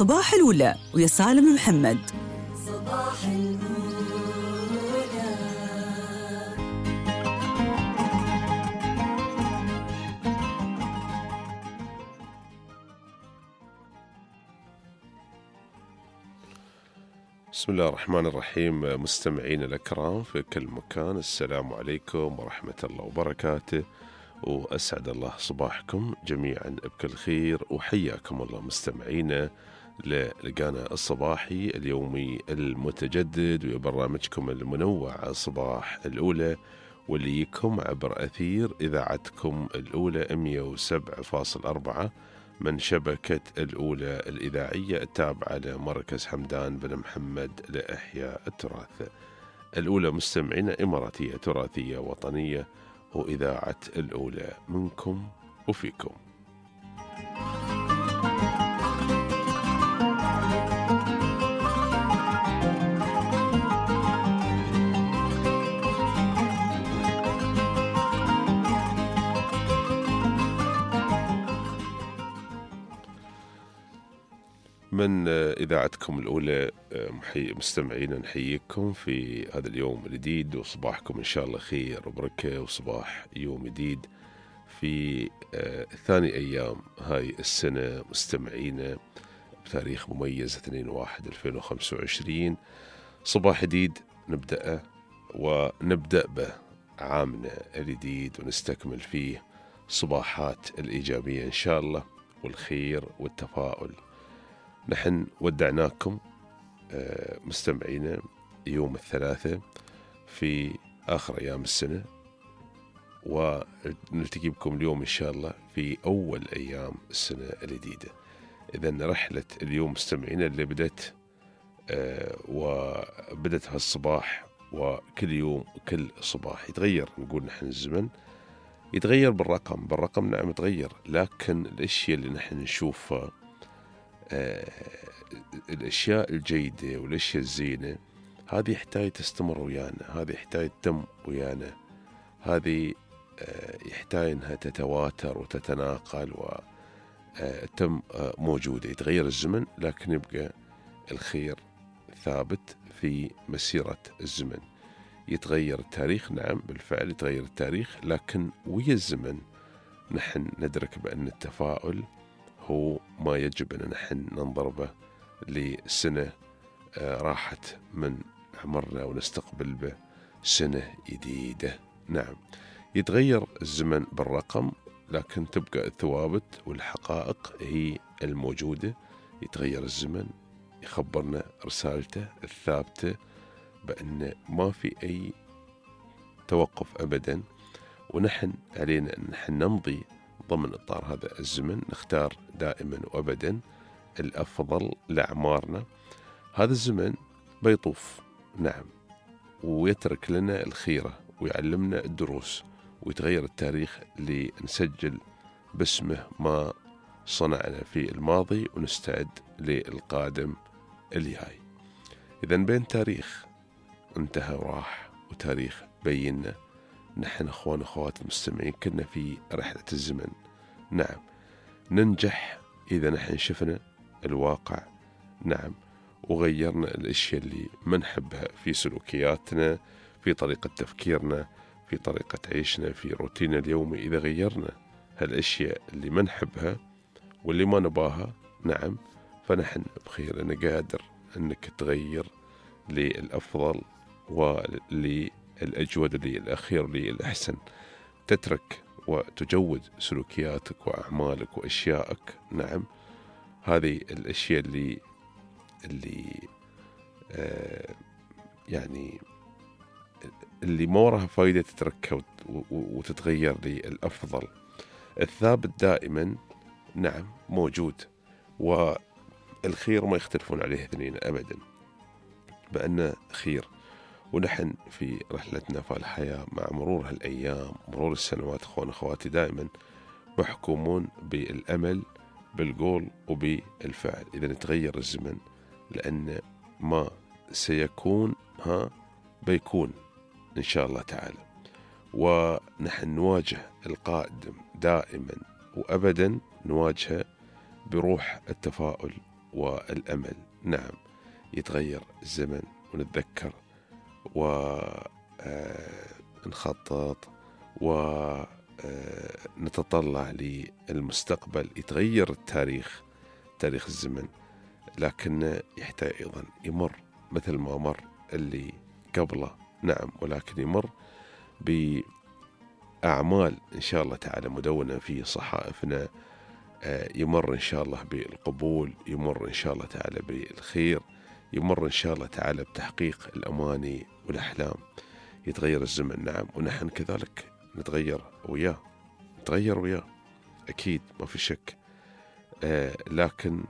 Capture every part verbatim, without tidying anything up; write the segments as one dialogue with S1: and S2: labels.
S1: صباح الأولى ويا سالم محمد.
S2: صباح الأولى.
S3: بسم الله الرحمن الرحيم. مستمعين الأكرام في كل مكان، السلام عليكم ورحمة الله وبركاته، وأسعد الله صباحكم جميعا بكل خير، وحياكم الله مستمعينا للقانا الصباحي اليومي المتجدد وبرنامجكم المنوع صباح الأولى، واللي يكم عبر أثير إذاعتكم الأولى مئة وسبعة فاصلة أربعة من شبكة الأولى الإذاعية التابعة لمركز حمدان بن محمد لإحياء التراث. الأولى مستمعين إماراتية تراثية وطنية، وإذاعة الأولى منكم وفيكم. من إذاعتكم الأولى مستمعين نحييكم في هذا اليوم الجديد، وصباحكم إن شاء الله خير وبركة، وصباح يوم جديد في ثاني أيام هاي السنة مستمعين بتاريخ مميز اثنين واحد ألفين وخمسة وعشرين. صباح جديد نبدأ ونبدأ به عامنا الجديد، ونستكمل فيه صباحات الإيجابية إن شاء الله والخير والتفاؤل. نحن ودعناكم مستمعينا يوم الثلاثاء في آخر أيام السنة، ونلتقي بكم اليوم إن شاء الله في أول أيام السنة الجديدة. إذن رحلة اليوم مستمعينا اللي بدت وبدت هالصباح، وكل يوم وكل صباح يتغير، نقول نحن الزمن يتغير بالرقم بالرقم نعم يتغير، لكن الأشياء اللي نحن نشوفها آه الأشياء الجيدة والأشياء الزينة هذه يحتاج تستمر ويانا، هذه يحتاج تتم ويانا، هذه آه يحتاج أنها تتواتر وتتناقل وتم آه موجودة. يتغير الزمن لكن يبقى الخير ثابت في مسيرة الزمن. يتغير التاريخ نعم بالفعل يتغير التاريخ، لكن ويا الزمن نحن ندرك بأن التفاؤل هو ما يجب أن نحن ننظر به لسنة راحت من عمرنا ونستقبل به سنة جديدة. نعم يتغير الزمن بالرقم، لكن تبقى الثوابت والحقائق هي الموجودة. يتغير الزمن يخبرنا رسالته الثابتة بأن ما في أي توقف أبدا، ونحن علينا أن نحن نمضي ضمن إطار هذا الزمن، نختار دائما وأبدا الأفضل لأعمارنا. هذا الزمن بيطوف نعم، ويترك لنا الخيرة ويعلمنا الدروس، ويتغير التاريخ لنسجل باسمه ما صنعنا في الماضي ونستعد للقادم الجاي. إذن بين تاريخ انتهى وراح وتاريخ بيننا، نحن أخوان أخوات المستمعين كنا في رحلة الزمن. نعم ننجح إذا نحن شفنا الواقع نعم، وغيرنا الأشياء اللي ما نحبها في سلوكياتنا، في طريقة تفكيرنا، في طريقة عيشنا، في روتيننا اليومي. إذا غيرنا هالأشياء اللي ما نحبها واللي ما نباها نعم، فنحن بخير. أنا قادر أنك تغير للأفضل وللأجود للأخير للأحسن، تترك وتجود سلوكياتك وأعمالك وأشيائك. نعم هذه الأشياء اللي اللي آه يعني اللي ما وراها فايدة تتركها وتتغير للأفضل. الثابت دائما نعم موجود، والخير ما يختلفون عليه اثنين أبدا بأنه خير. ونحن في رحلتنا في الحياة مع مرور هالأيام مرور السنوات أخوان أخواتي دائما محكومون بالأمل بالقول وبالفعل. إذا نتغير الزمن لأن ما سيكون ها بيكون إن شاء الله تعالى، ونحن نواجه القادم دائما وأبدا نواجهه بروح التفاؤل والأمل. نعم يتغير الزمن ونتذكر ونخطط ونتطلع للمستقبل. يتغير التاريخ، تاريخ الزمن، لكن يحتاج أيضا يمر مثل ما مر اللي قبله. نعم، ولكن يمر بأعمال إن شاء الله تعالى مدونة في صحائفنا، يمر إن شاء الله بالقبول، يمر إن شاء الله تعالى بالخير، يمر إن شاء الله تعالى بتحقيق الأماني والأحلام. يتغير الزمن نعم، ونحن كذلك نتغير وياه، نتغير وياه أكيد ما في شك. آه لكن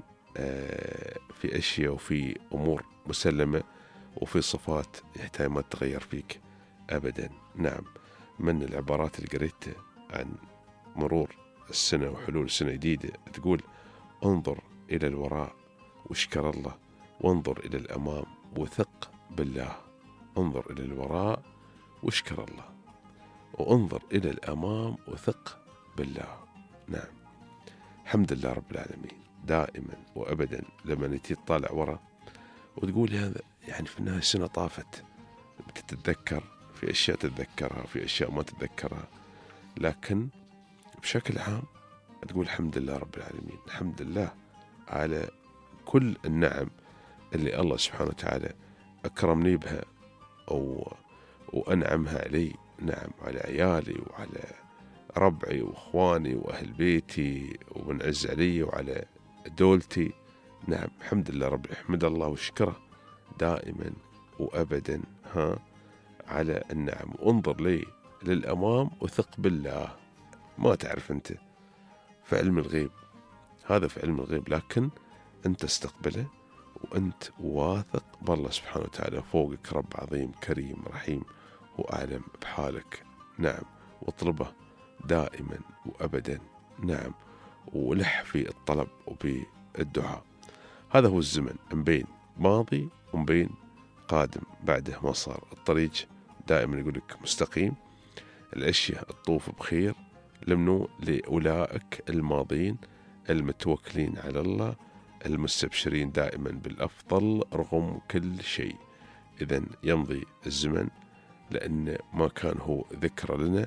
S3: آه في أشياء وفي أمور مسلمة وفي صفات يحتاج ما تتغير فيك أبدا. نعم، من العبارات اللي قريتها عن مرور السنة وحلول سنة جديدة تقول: انظر إلى الوراء واشكر الله، وانظر إلى الأمام وثق بالله. انظر إلى الوراء واشكر الله، وانظر إلى الأمام وثق بالله. نعم، الحمد لله رب العالمين. دائما وأبدا لما نتي تطالع ورا وتقول هذا يعني في النهاية السنة طافت، بتتذكر في أشياء تتذكرها وفي أشياء ما تتذكرها، لكن بشكل عام تقول الحمد لله رب العالمين، الحمد لله على كل النعم اللي الله سبحانه وتعالى أكرمني بها أو وأنعمها علي. نعم، على عيالي وعلى ربعي وإخواني وأهل بيتي ومن عز علي وعلى دولتي. نعم، الحمد لله رب احمد الله واشكره دائما وأبدا ها على النعم. وانظر لي للأمام وثق بالله. ما تعرف أنت في علم الغيب، هذا في علم الغيب، لكن أنت استقبله وأنت واثق بالله سبحانه وتعالى. فوقك رب عظيم كريم رحيم وأعلم بحالك. نعم، واطلبه دائما وأبدا. نعم، ولح في الطلب وبالدعاء. هذا هو الزمن، مبين ماضي ومبين قادم بعده ما صار. الطريق دائما يقول لك مستقيم، الأشياء تطوف بخير لمنو لأولئك الماضين المتوكلين على الله المستبشرين دائما بالأفضل رغم كل شيء. إذن يمضي الزمن لأن ما كان هو ذكرى لنا،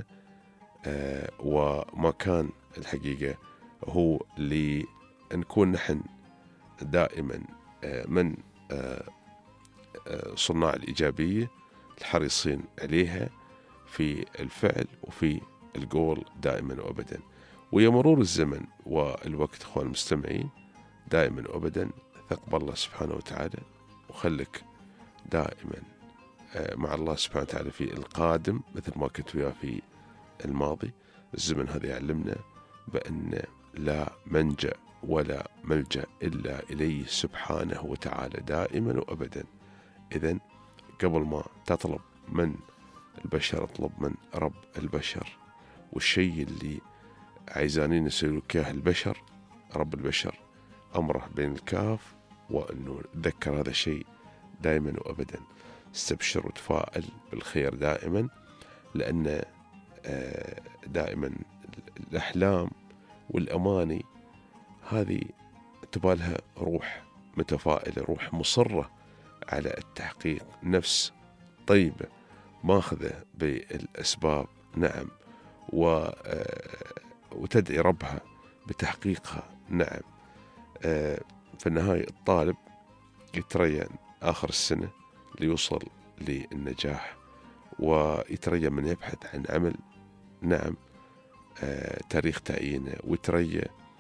S3: آه وما كان الحقيقة هو لنكون نحن دائما آه من آه آه صناع الإيجابية الحريصين عليها في الفعل وفي القول دائما وأبدا. ويا مرور الزمن والوقت أخوان المستمعين دائما وأبدا ثق بالله سبحانه وتعالى، وخلك دائما مع الله سبحانه وتعالى في القادم مثل ما كنت وياه في الماضي. الزمن هذا يعلمنا بأن لا منجأ ولا ملجأ إلا إليه سبحانه وتعالى دائما وأبدا. إذن قبل ما تطلب من البشر اطلب من رب البشر، والشيء اللي عايزانين يسويلك إياه البشر رب البشر أمره بين الكاف وأنه تذكر هذا الشيء دائما وأبدا. استبشر وتفائل بالخير دائما، لأن دائما الأحلام والأماني هذه تبالها روح متفائلة، روح مصرة على التحقيق، نفس طيبة ماخذة بالأسباب. نعم، وتدعي ربها بتحقيقها. نعم، في النهاية الطالب يتريى آخر السنة ليوصل للنجاح، ويتريى من يبحث عن عمل. نعم، تاريخ تعيينه، ويتريى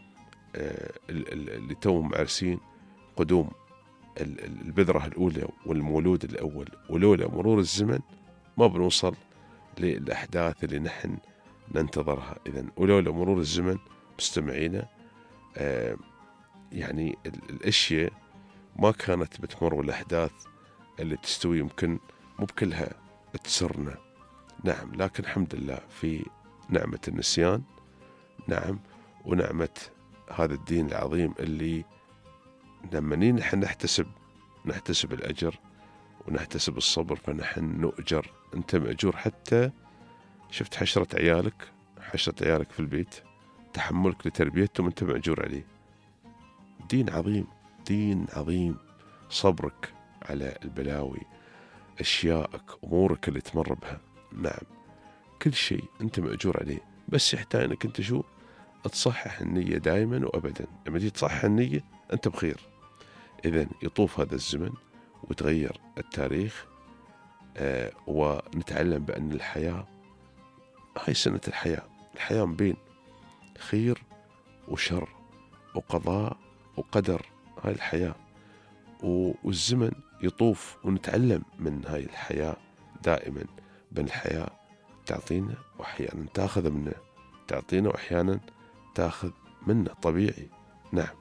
S3: اللي توم عارسين قدوم البذرة الأولى والمولود الأول، ولولا مرور الزمن ما بنوصل للأحداث اللي نحن ننتظرها. إذن ولولا مرور الزمن مستمعينا آه يعني الأشياء ما كانت بتمر، والأحداث اللي تستوي يمكن مو بكلها تسرنا. نعم، لكن الحمد لله في نعمة النسيان. نعم، ونعمة هذا الدين العظيم اللي لما نحن نحتسب نحتسب الأجر ونحتسب الصبر فنحن نؤجر. أنت مأجور حتى شفت حشرة عيالك حشرة عيالك في البيت، تحملك لتربيتهم أنت مأجور عليه. دين عظيم دين عظيم، صبرك على البلاوي، أشيائك، أمورك اللي تمر بها. نعم، كل شيء أنت مأجور عليه، بس يحتاج أنك أنت شو تصحح النية دائما وأبدا. لما تيجي تصحح النية أنت بخير. إذن يطوف هذا الزمن وتغير التاريخ، آه ونتعلم بأن الحياة هاي سنة الحياة. الحياة من بين خير وشر وقضاء وقدر، هاي الحياة. والزمن يطوف ونتعلم من هاي الحياة دائما، بأن الحياة تعطينا وأحيانا تأخذ منا، تعطينا وأحيانا تأخذ منا، طبيعي. نعم.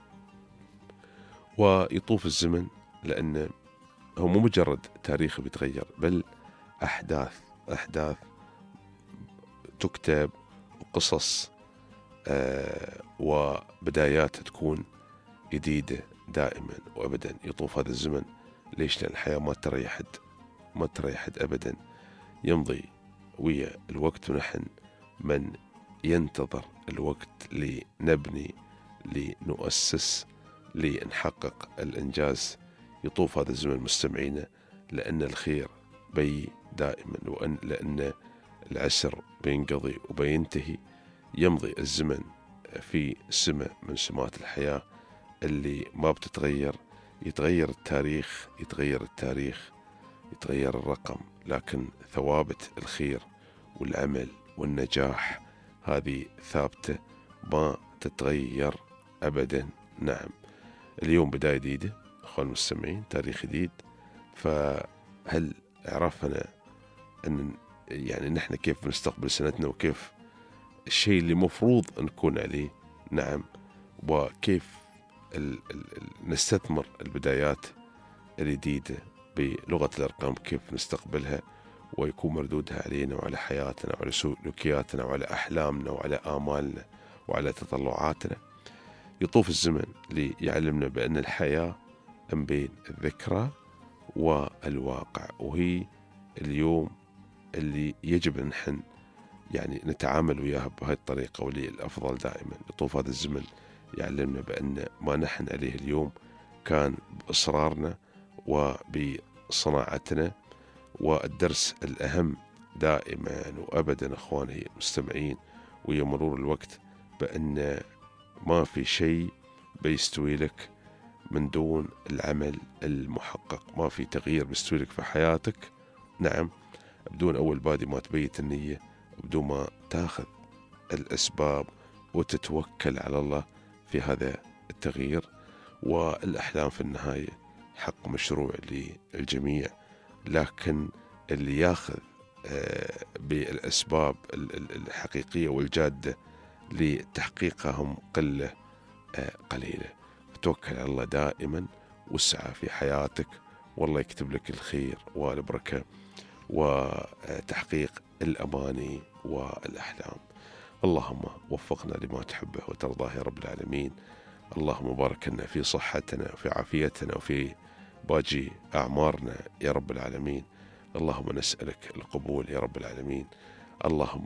S3: ويطوف الزمن لأن هو مو مجرد تاريخ بيتغير، بل أحداث أحداث تكتب، وقصص آه وبدايات تكون جديدة دائما وأبدا. يطوف هذا الزمن ليش؟ لأن الحياة ما تريح حد، ما تريح حد أبدا، يمضي ويا الوقت، ونحن من ينتظر الوقت لنبني، لنؤسس، لنحقق الإنجاز. يطوف هذا الزمن مستمعين، لأن الخير بي دائما، وأن لأن العسر بينقضي وبينتهي. يمضي الزمن في سمة من سمات الحياة اللي ما بتتغير. يتغير التاريخ، يتغير التاريخ يتغير الرقم، لكن ثوابت الخير والعمل والنجاح هذه ثابتة ما تتغير أبدا. نعم. اليوم بداية جديدة أخوان المستمعين، تاريخ جديد. فهل عرفنا أن يعني نحن كيف نستقبل سنتنا، وكيف الشيء اللي مفروض نكون عليه؟ نعم. وكيف ال ال ال نستثمر البدايات الجديدة بلغة الأرقام، كيف نستقبلها ويكون مردودها علينا وعلى حياتنا وعلى سلوكياتنا وعلى أحلامنا وعلى آمالنا وعلى تطلعاتنا. يطوف الزمن ليعلمنا بأن الحياة من بين الذكرى والواقع، وهي اليوم اللي يجب أن نحن يعني نتعامل وياها بهذه الطريقة، واللي الأفضل دائما. يطوف هذا الزمن يعلمنا بأن ما نحن عليه اليوم كان بإصرارنا وبصناعتنا. والدرس الأهم دائما وأبدا أخواني المستمعين ويا مرور الوقت، بأن ما في شيء بيستوي لك من دون العمل المحقق. ما في تغيير بيستوي لك في حياتك، نعم، بدون أول بادي ما تبيت النية، بدون ما تاخذ الأسباب وتتوكل على الله في هذا التغيير. والأحلام في النهاية حق مشروع للجميع، لكن اللي ياخذ بالأسباب الحقيقية والجادة لتحقيقها هم قلة قليلة. فتوكل على الله دائما واسعى في حياتك، والله يكتب لك الخير والبركة وتحقيق الأماني والأحلام. اللهم وفقنا لما تحبه وترضاه يا رب العالمين. اللهم بارك لنا في صحتنا وفي عافيتنا وفي باقي أعمارنا يا رب العالمين. اللهم نسألك القبول يا رب العالمين. اللهم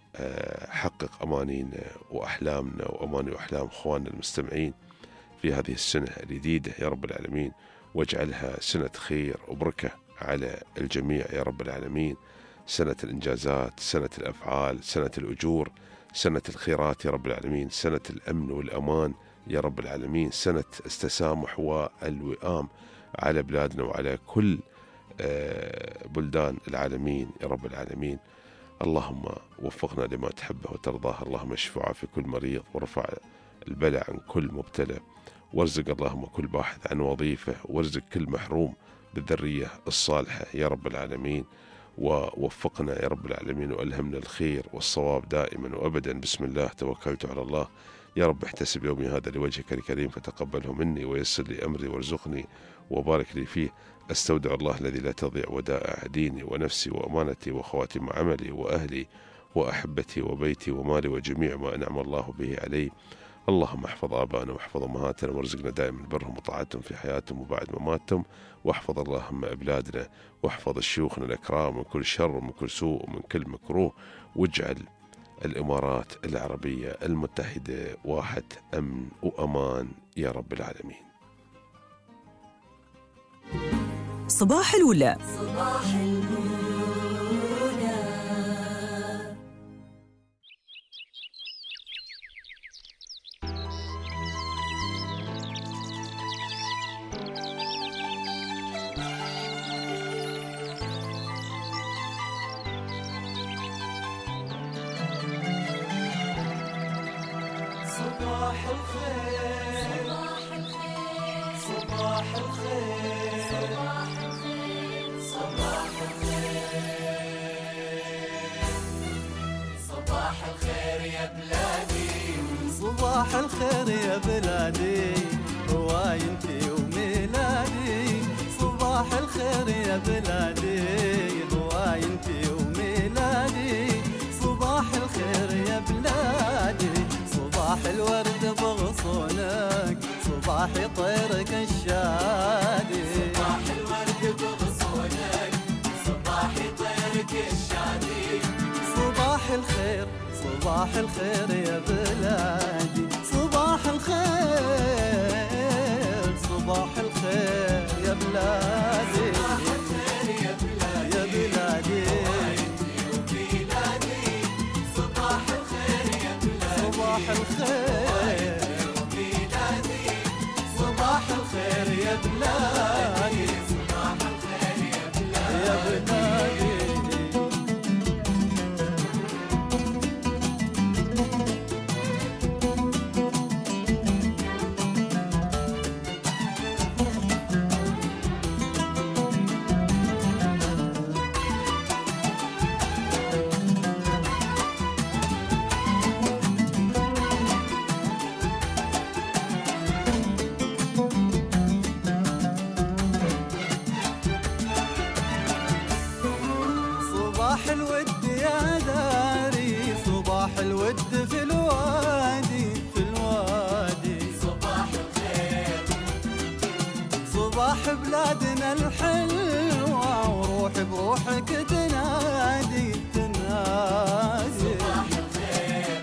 S3: حقق أمانينا وأحلامنا وأماني وأحلام أخواننا المستمعين في هذه السنة الجديدة يا رب العالمين، واجعلها سنة خير وبركة على الجميع يا رب العالمين. سنة الإنجازات، سنة الأفعال، سنة الأجور، سنة الخيرات يا رب العالمين، سنة الأمن والأمان يا رب العالمين، سنة التسامح والوئام على بلادنا وعلى كل بلدان العالمين يا رب العالمين. اللهم وفقنا لما تحبه وترضاه. اللهم اشف وعافي كل مريض، وارفع البلاء عن كل مبتلى، وارزق اللهم كل باحث عن وظيفة، وارزق كل محروم بالذرية الصالحة يا رب العالمين. ووفقنا يا رب العالمين، وألهمنا الخير والصواب دائما وأبدا. بسم الله توكلت على الله. يا رب احتسب يومي هذا لوجهك الكريم، فتقبله مني ويسر لي أمري وارزقني وبارك لي فيه. أستودع الله الذي لا تضيع ودائع ديني ونفسي وأمانتي وخواتم عملي وأهلي وأحبتي وبيتي ومالي وجميع ما أنعم الله به علي. اللهم احفظ آبائنا واحفظ أمهاتنا، وارزقنا دائما برهم وطاعتهم في حياتهم وبعد مماتهم. واحفظ اللهم أبلادنا، واحفظ شيوخنا الأكرام من كل شر ومن كل سوء ومن كل مكروه. واجعل الإمارات العربية المتحدة واحد أمن وأمان يا رب العالمين.
S1: صباح الأولى.
S2: صباح الأولى.
S4: صباح الخير صباح الخير صباح الخير صباح الخير يا بلادي صباح الخير يا بلادي روايتي وميلادي صباح الخير يا بلادي روايتي وميلادي صباح الخير يا بلادي صباح الورد بغصونك صباح طيرك الشادي صباح الورد بغصونك صباح طيرك الشادي صباح الخير صباح الخير يا بلادي صباح الخير صباح الخير يا بلادي صباح الخير يا بلادي يا بلادي صباح الخير يا بلادي صباح الخير صباح الخير يا بلادي صباح الخير يا بلادي صباح الود يا داري صباح الود في الوادي في الوادي صباح الخير صباح بلادنا الحلوة وروحي بروحك تنادي تنادي صباح الخير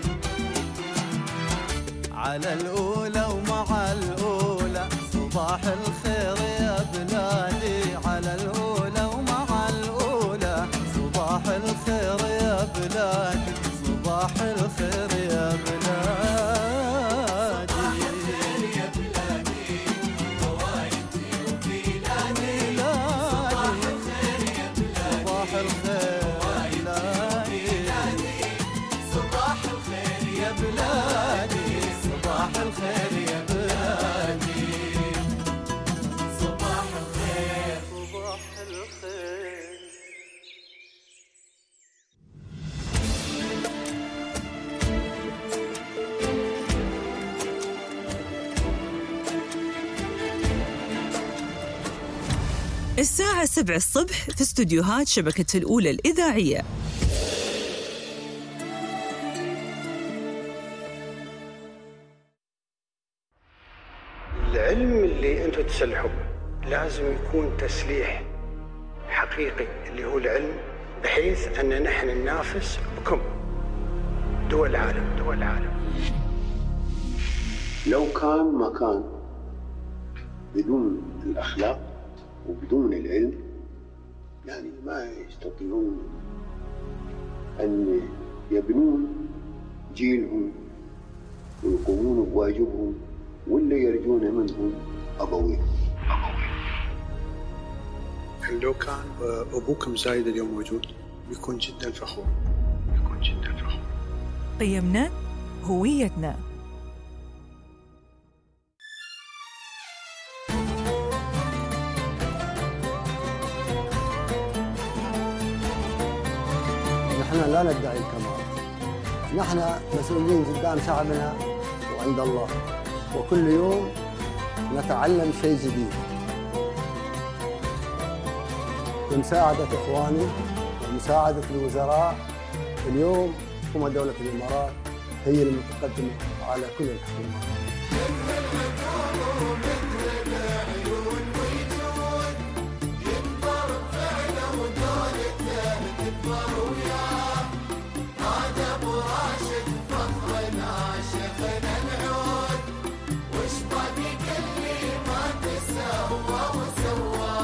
S4: على الأولى ومع الأولى صباح الخير يا بلادي على الأولى ومع الأولى صباح الخير يا بلادي صباح الخير يا بلادي صباح الخير يا بلادي روايتي وبلادي صباح الخير يا بلادي صباح الخير بلادي صباح الخير يا بلادي صباح الخير يا بلادي صباح الخير صباح الخير.
S1: الساعة سبع الصبح في استوديوهات شبكة الأولى الإذاعية.
S5: العلم اللي أنتم تسلحوا لازم يكون تسليح حقيقي اللي هو العلم بحيث أن نحن ننافس بكم دول العالم دول العالم.
S6: لو كان مكان بدون الأخلاق وبدون العلم يعني ما يستطيعون أن يبنون جيلهم ويقومون بواجبهم ولا يرجون منهم أبويهم.
S5: لو كان أبوكم زايد اليوم موجود بيكون جدا فخور بيكون جدا فخور.
S7: قيمنا هويتنا.
S8: نحن لا ندعي الكمال، نحن مسؤولين قدام شعبنا وعند الله، وكل يوم نتعلم شيء جديد بمساعدة إخواني ومساعدة الوزراء. اليوم حكومة دولة الإمارات هي المتقدمة على كل الحكومات.
S4: وش باقي كل ما تسوى وسوى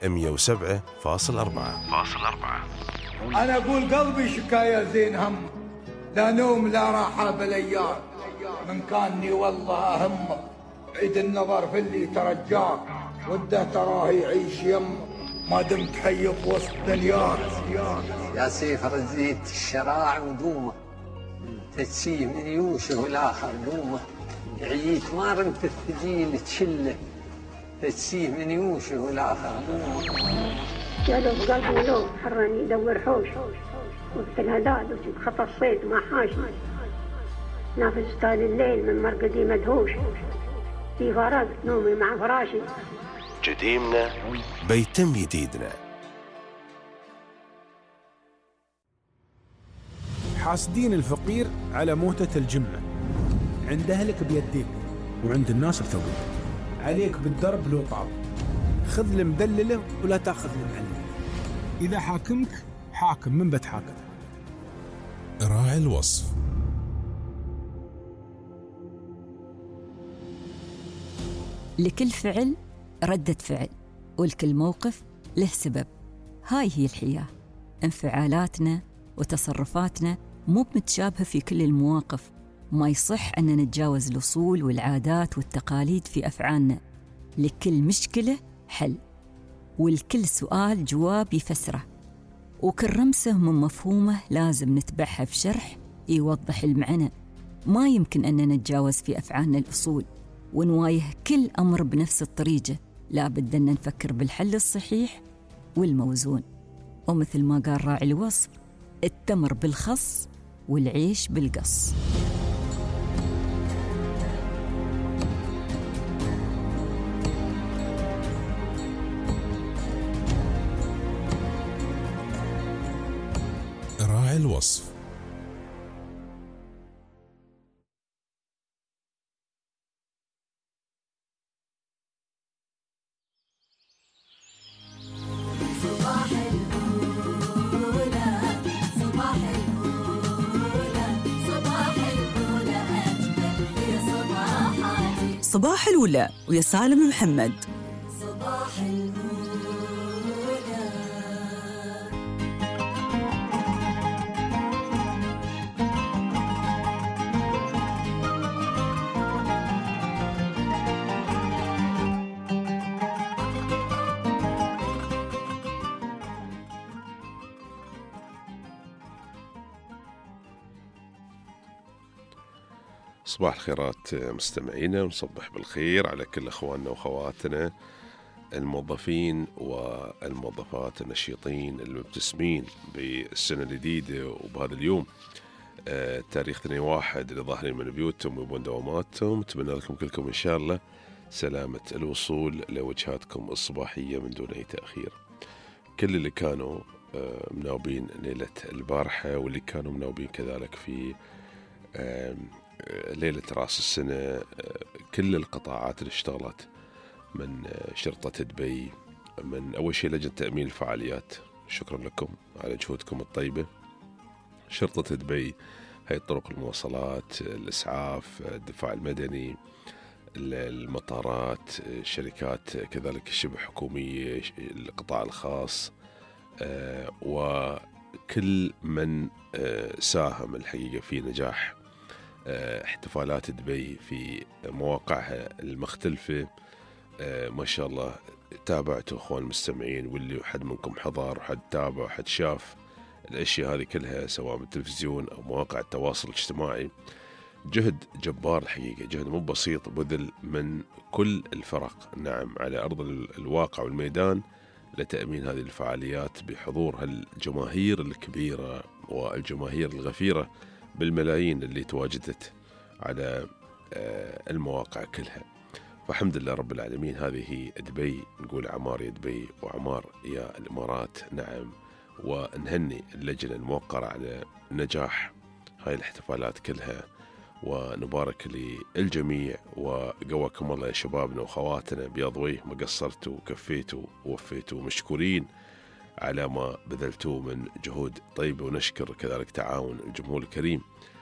S3: مئة وسبعة فاصل أربعة.
S9: أنا أقول قلبي شكاية زين هم، لا نوم لا راحة بالأيام، من كاني والله أهم عيد النظر في اللي ترجاك، وده تراه يعيش يم ما دمت حي بوسط دنياك.
S8: يا سيف رزيت الشراع ودومه، تتسيه من يوشه والآخر دومه، عييت ما رمت الثقيل تشله، تتسيه من يوشه والآخر دومه.
S10: جالوا بقلبي لو حرني يدور حوش، وقت الهداد وجد خطى الصيد ما حاش، نافذ طال الليل من مرقدي مدهوش، في فراغ نومي مع فراشي.
S3: جديمنا بيتم جديدنا.
S11: حاسدين الفقير على موتة الجمة، عند أهلك بيديك وعند الناس بثوبك، عليك بالدرب لو طاب، خذ المدللة ولا تاخذ المعلمة، إذا حاكمك حاكم من بتحاكم.
S3: راعي الوصف.
S12: لكل فعل ردة فعل، ولكل موقف له سبب. هاي هي الحياة، انفعالاتنا وتصرفاتنا مو متشابهة في كل المواقف، ما يصح أن نتجاوز الأصول والعادات والتقاليد في أفعالنا. لكل مشكلة حل، والكل سؤال جواب يفسره، وكل رمسة من مفهومه لازم نتبعها في شرح يوضح المعنى. ما يمكن أن نتجاوز في أفعالنا الأصول ونوايه كل أمر بنفس الطريقة، لا بد أن نفكر بالحل الصحيح والموزون. ومثل ما قال راعي الوصف، التمر بالخص والعيش بالقص.
S3: راعي الوصف.
S1: صباح الأولى ويا سالم محمد.
S2: صباح الأولى.
S3: صباح الخيرات مستمعينا، ونصبح بالخير على كل أخواننا وأخواتنا الموظفين والموظفات النشيطين المبتسمين بالسنة الجديدة وبهذا اليوم آه تاريخ اثنين واحد اللي ظاهرين من بيوتهم ويبون دواماتهم. أتمنى لكم كلكم إن شاء الله سلامة الوصول لوجهاتكم الصباحية من دون أي تأخير. كل اللي كانوا آه مناوبين ليلة البارحة واللي كانوا مناوبين كذلك في آه ليلة رأس السنة، كل القطاعات اللي اشتغلت من شرطة دبي، من أول شيء لجنة تأمين الفعاليات، شكرا لكم على جهودكم الطيبة. شرطة دبي، هي طرق المواصلات، الإسعاف، الدفاع المدني، المطارات، الشركات كذلك الشبه حكومية، القطاع الخاص، وكل من ساهم الحقيقة في نجاح احتفالات دبي في مواقعها المختلفة. ما شاء الله تابعتوا أخوان المستمعين، واللي حد منكم حضر وحد تابع وحد شاف الأشياء هذه كلها سواء بالتلفزيون أو مواقع التواصل الاجتماعي. جهد جبار الحقيقة، جهد مو بسيط بذل من كل الفرق، نعم، على أرض الواقع والميدان لتأمين هذه الفعاليات بحضور هالجماهير الكبيرة والجماهير الغفيرة بالملايين اللي تواجدت على المواقع كلها. فالحمد لله رب العالمين. هذه دبي، نقول عمار يا دبي وعمار يا الإمارات، نعم، ونهني اللجنة الموقرة على نجاح هاي الاحتفالات كلها، ونبارك للجميع وقواكم الله يا شبابنا وخواتنا بياض وجه، ما قصرتوا وكفيتوا ووفيتوا، مشكورين على ما بذلتوه من جهود طيبة، ونشكر كذلك تعاون الجمهور الكريم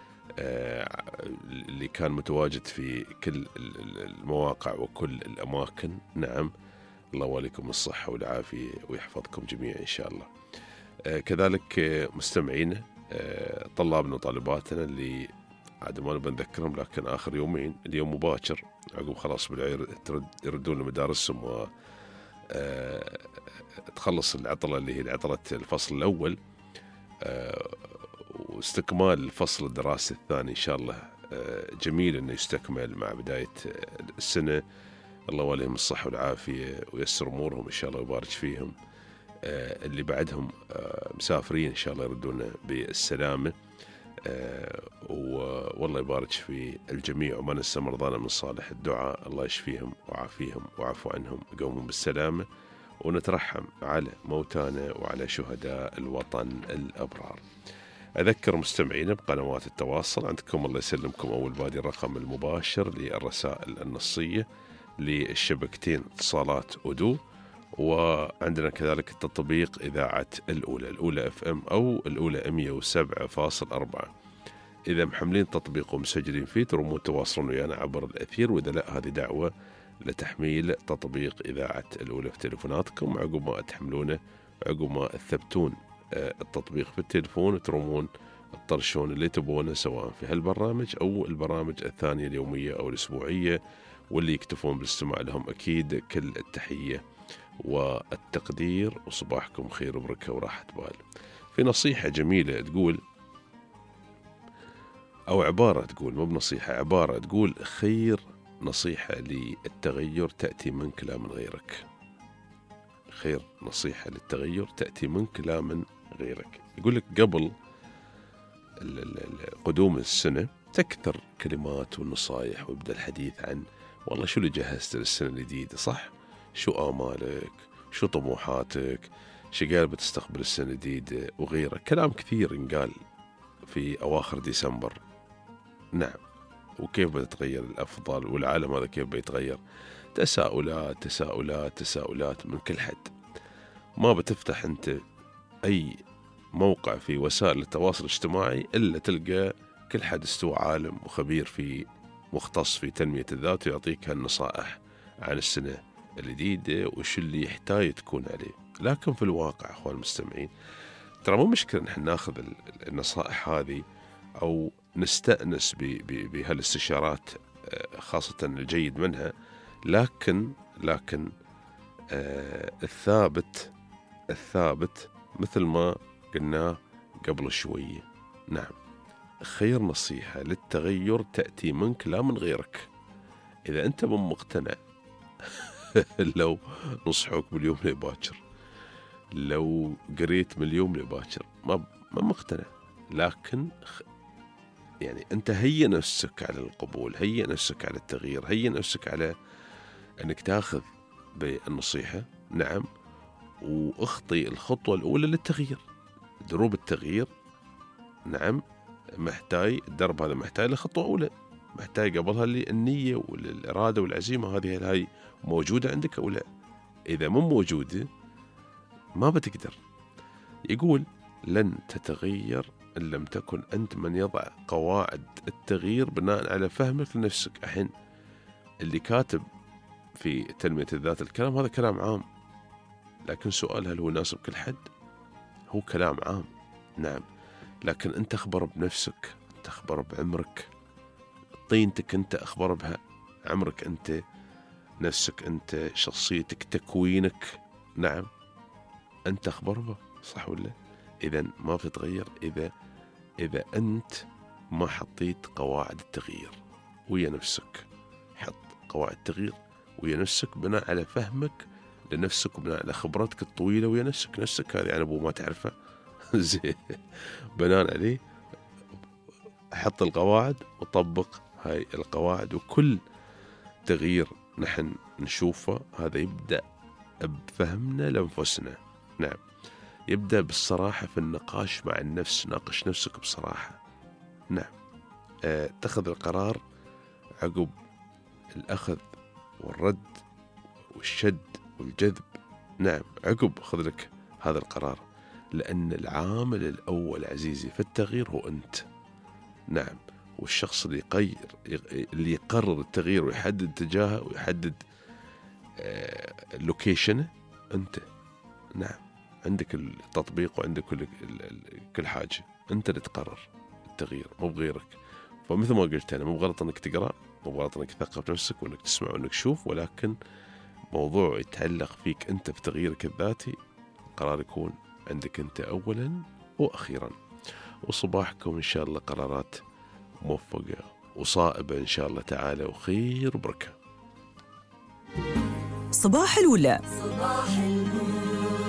S3: اللي كان متواجد في كل المواقع وكل الأماكن، نعم، الله يواليكم الصحة والعافية ويحفظكم جميعا إن شاء الله. آه كذلك آه مستمعينا آه طلابنا وطالباتنا اللي عاد ما نبي نذكرهم، لكن آخر يومين اليوم مباشر عقب خلاص بالعير يردون لمدارسهم و آه تخلص العطلة اللي هي عطلة الفصل الأول آه واستكمال الفصل الدراسي الثاني إن شاء الله. آه جميل أنه يستكمل مع بداية السنة. الله يواليهم الصحة والعافية ويسر أمورهم إن شاء الله ويبارك فيهم. آه اللي بعدهم آه مسافرين إن شاء الله يردون بالسلامة. آه والله يبارك في الجميع وما ننسى مرضانا من صالح الدعاء، الله يشفيهم وعافيهم وعفو عنهم يقومون بالسلامة، ونترحم على موتانا وعلى شهداء الوطن الأبرار. أذكر مستمعينا بقنوات التواصل عندكم، الله يسلمكم أول بادي الرقم المباشر للرسائل النصية للشبكتين اتصالات أودو، وعندنا كذلك التطبيق إذاعة الأولى الأولى اف ام أو الأولى مية وسبعة فاصل أربعة. إذا محملين تطبيق ومسجلين فيه ترمون تواصلون ويانا عبر الأثير، وإذا لا هذه دعوة لتحميل تطبيق إذاعة الأولى في تليفوناتكم. عقب ما تحملونه عقب ما تثبتون التطبيق في التليفون ترمون الطرشون اللي تبونه سواء في هالبرنامج أو البرامج الثانية اليومية أو الأسبوعية، واللي يكتفون بالاستماع لهم أكيد كل التحية والتقدير، وصباحكم خير وبركة وراحة بال. في نصيحة جميلة تقول، أو عبارة تقول، مو بنصيحة، عبارة تقول: خير نصيحة للتغير تأتي من كلام غيرك. خير نصيحة للتغير تأتي من كلام غيرك. يقول لك قبل قدوم السنة تكثر كلمات والنصايح ويبدأ الحديث عن والله شو اللي جهزت للسنة الجديدة، صح؟ شو آمالك، شو طموحاتك، شو قال بتستقبل السنة الجديدة وغيره. كلام كثير ينقال في أواخر ديسمبر. نعم، وكيف بتتغير الأفضل والعالم هذا كيف بيتغير. تساؤلات تساؤلات تساؤلات من كل حد. ما بتفتح أنت أي موقع في وسائل التواصل الاجتماعي إلا تلقى كل حد استوى عالم وخبير في مختص في تنمية الذات ويعطيك هالنصائح عن السنة الجديدة وش اللي يحتاج تكون عليه. لكن في الواقع أخوان المستمعين ترى مو مشكلة نحن ناخذ النصائح هذه أو نستأنس بهالاستشارات خاصة الجيد منها، لكن لكن آه الثابت الثابت مثل ما قلنا قبل شوية. نعم، خير نصيحة للتغير تأتي من كلام غيرك. إذا أنت من مقتنع لو نصحوك باليوم لباكر، لو قريت من اليوم لباكر ما ما مقتنع، لكن يعني أنت هيا نفسك على القبول، هيا نفسك على التغيير، هيا نفسك على أنك تأخذ بالنصيحة. نعم، واخطي الخطوة الأولى للتغيير. دروب التغيير نعم محتاج، الدرب هذا محتاج لخطوة أولى، محتاج قبلها النية والإرادة والعزيمة. هذه هاي موجودة عندك أو لا؟ إذا مو موجودة ما بتقدر. يقول: لن تتغير إن لم تكن أنت من يضع قواعد التغيير بناء على فهمك لنفسك. الحين اللي كاتب في تنمية الذات الكلام هذا كلام عام، لكن سؤال هل هو يناسب كل حد؟ هو كلام عام نعم، لكن أنت أخبر بنفسك، أنت أخبر بعمرك، طينتك أنت أخبر بها، عمرك أنت، نفسك أنت، شخصيتك، تكوينك. نعم أنت أخبر به، صح ولا؟ إذا ما بتتغير إذا إذا أنت ما حطيت قواعد التغيير ويا نفسك. حط قواعد التغيير ويا نفسك بناء على فهمك لنفسك وبناء على خبرتك الطويلة ويا نفسك. نفسك هذه يعني أبو ما تعرفه زين، بناء عليه حط القواعد وطبق هاي القواعد. وكل تغيير نحن نشوفه هذا يبدأ بفهمنا لأنفسنا. نعم، يبدأ بالصراحة في النقاش مع النفس. ناقش نفسك بصراحة. نعم، أه تأخذ القرار عقب الأخذ والرد والشد والجذب. نعم، عقب خذ لك هذا القرار، لأن العامل الأول عزيزي في التغيير هو أنت. نعم، والشخص اللي يقير اللي يقرر التغيير ويحدد اتجاهه ويحدد اللوكيشن أنت. نعم، عندك التطبيق وعندك كل كل حاجة، أنت اللي تقرر التغيير مو بغيرك. فمثل ما قلت أنا، مو بغلط أنك تقرأ، مو بغلط أنك تثقف نفسك وأنك تسمع وأنك تشوف، ولكن موضوع يتعلق فيك أنت في تغييرك الذاتي، قرار يكون عندك أنت أولا وأخيرا. وصباحكم إن شاء الله قرارات موفقة وصائبة إن شاء الله تعالى، وخير وبركة.
S1: صباح الولا.
S2: صباح الولا.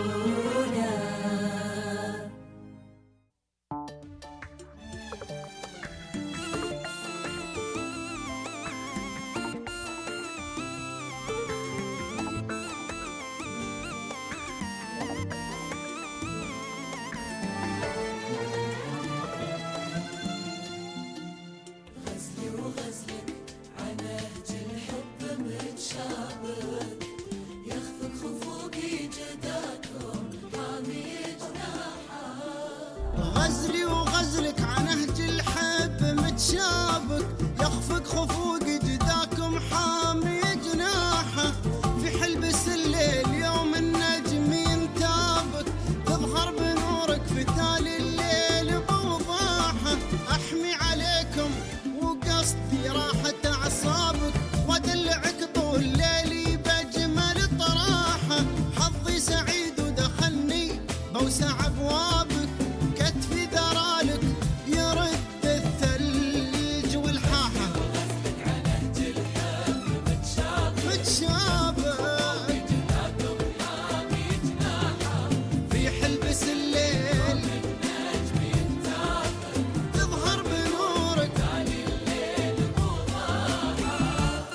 S13: غزلي وغزلك عن نهج الحب متشابك، يخفق خفوق جداكم حامي جناحه. في حلبس الليل يوم النجم ينتابك، تظهر بنورك في تالي الليل بوضاحه. احمي عليكم وقصدي راحة اعصابك، وادلعك طول ليلي بجمل طراحه. حظي سعيد ودخلني بوسع ابوابك، كتفي ذرالك يرد الثلج والحاحة. غزلك على نهج الحب متشابك، متشابك جناكم حامي جناحه. في حلبس الليل النجم ينتابك، تظهر بنورك تالي الليل بوضاحه.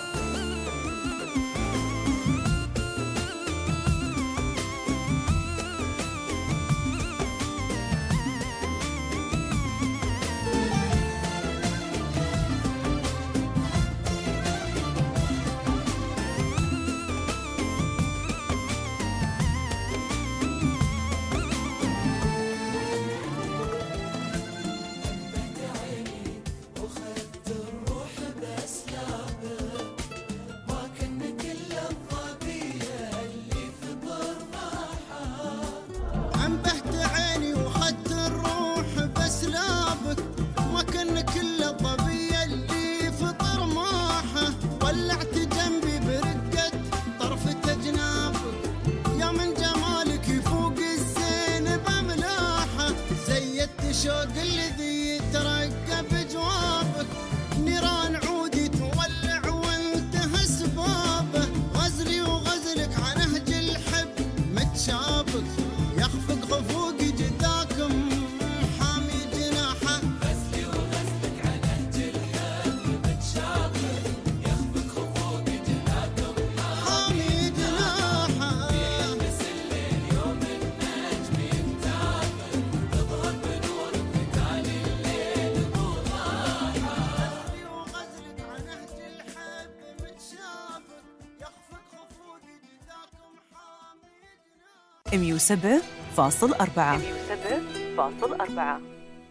S13: انبهت عيني وخدت الروح باسلابك، ما كان كل الظبية اللي في طرماحه. ولعت جنبي برقة طرفة جنابك، يا من جمالك يفوق الزين بملاحه. زيدت شوق الذي يترقى بجوابك، نيران عودي تولع وانتهى سبابه. غزلي وغزلك عن نهج الحب متشابك، يخفق خفوق جداكم حامي جناحه. غزلي وغزلك عن نهج الحب متشابك، يخفق خفوق جداكم حامي جناحه. في حلبس الليل يوم النجم ينتابك، تظهر بنورك في تالي الليل بوضاحه. غزلي وغزلك عن نهج الحب متشابك، يخفق خفوق جداكم حامي جناحه.
S1: مية وسبعة فاصل أربعة. مية وسبعة فاصل أربعة.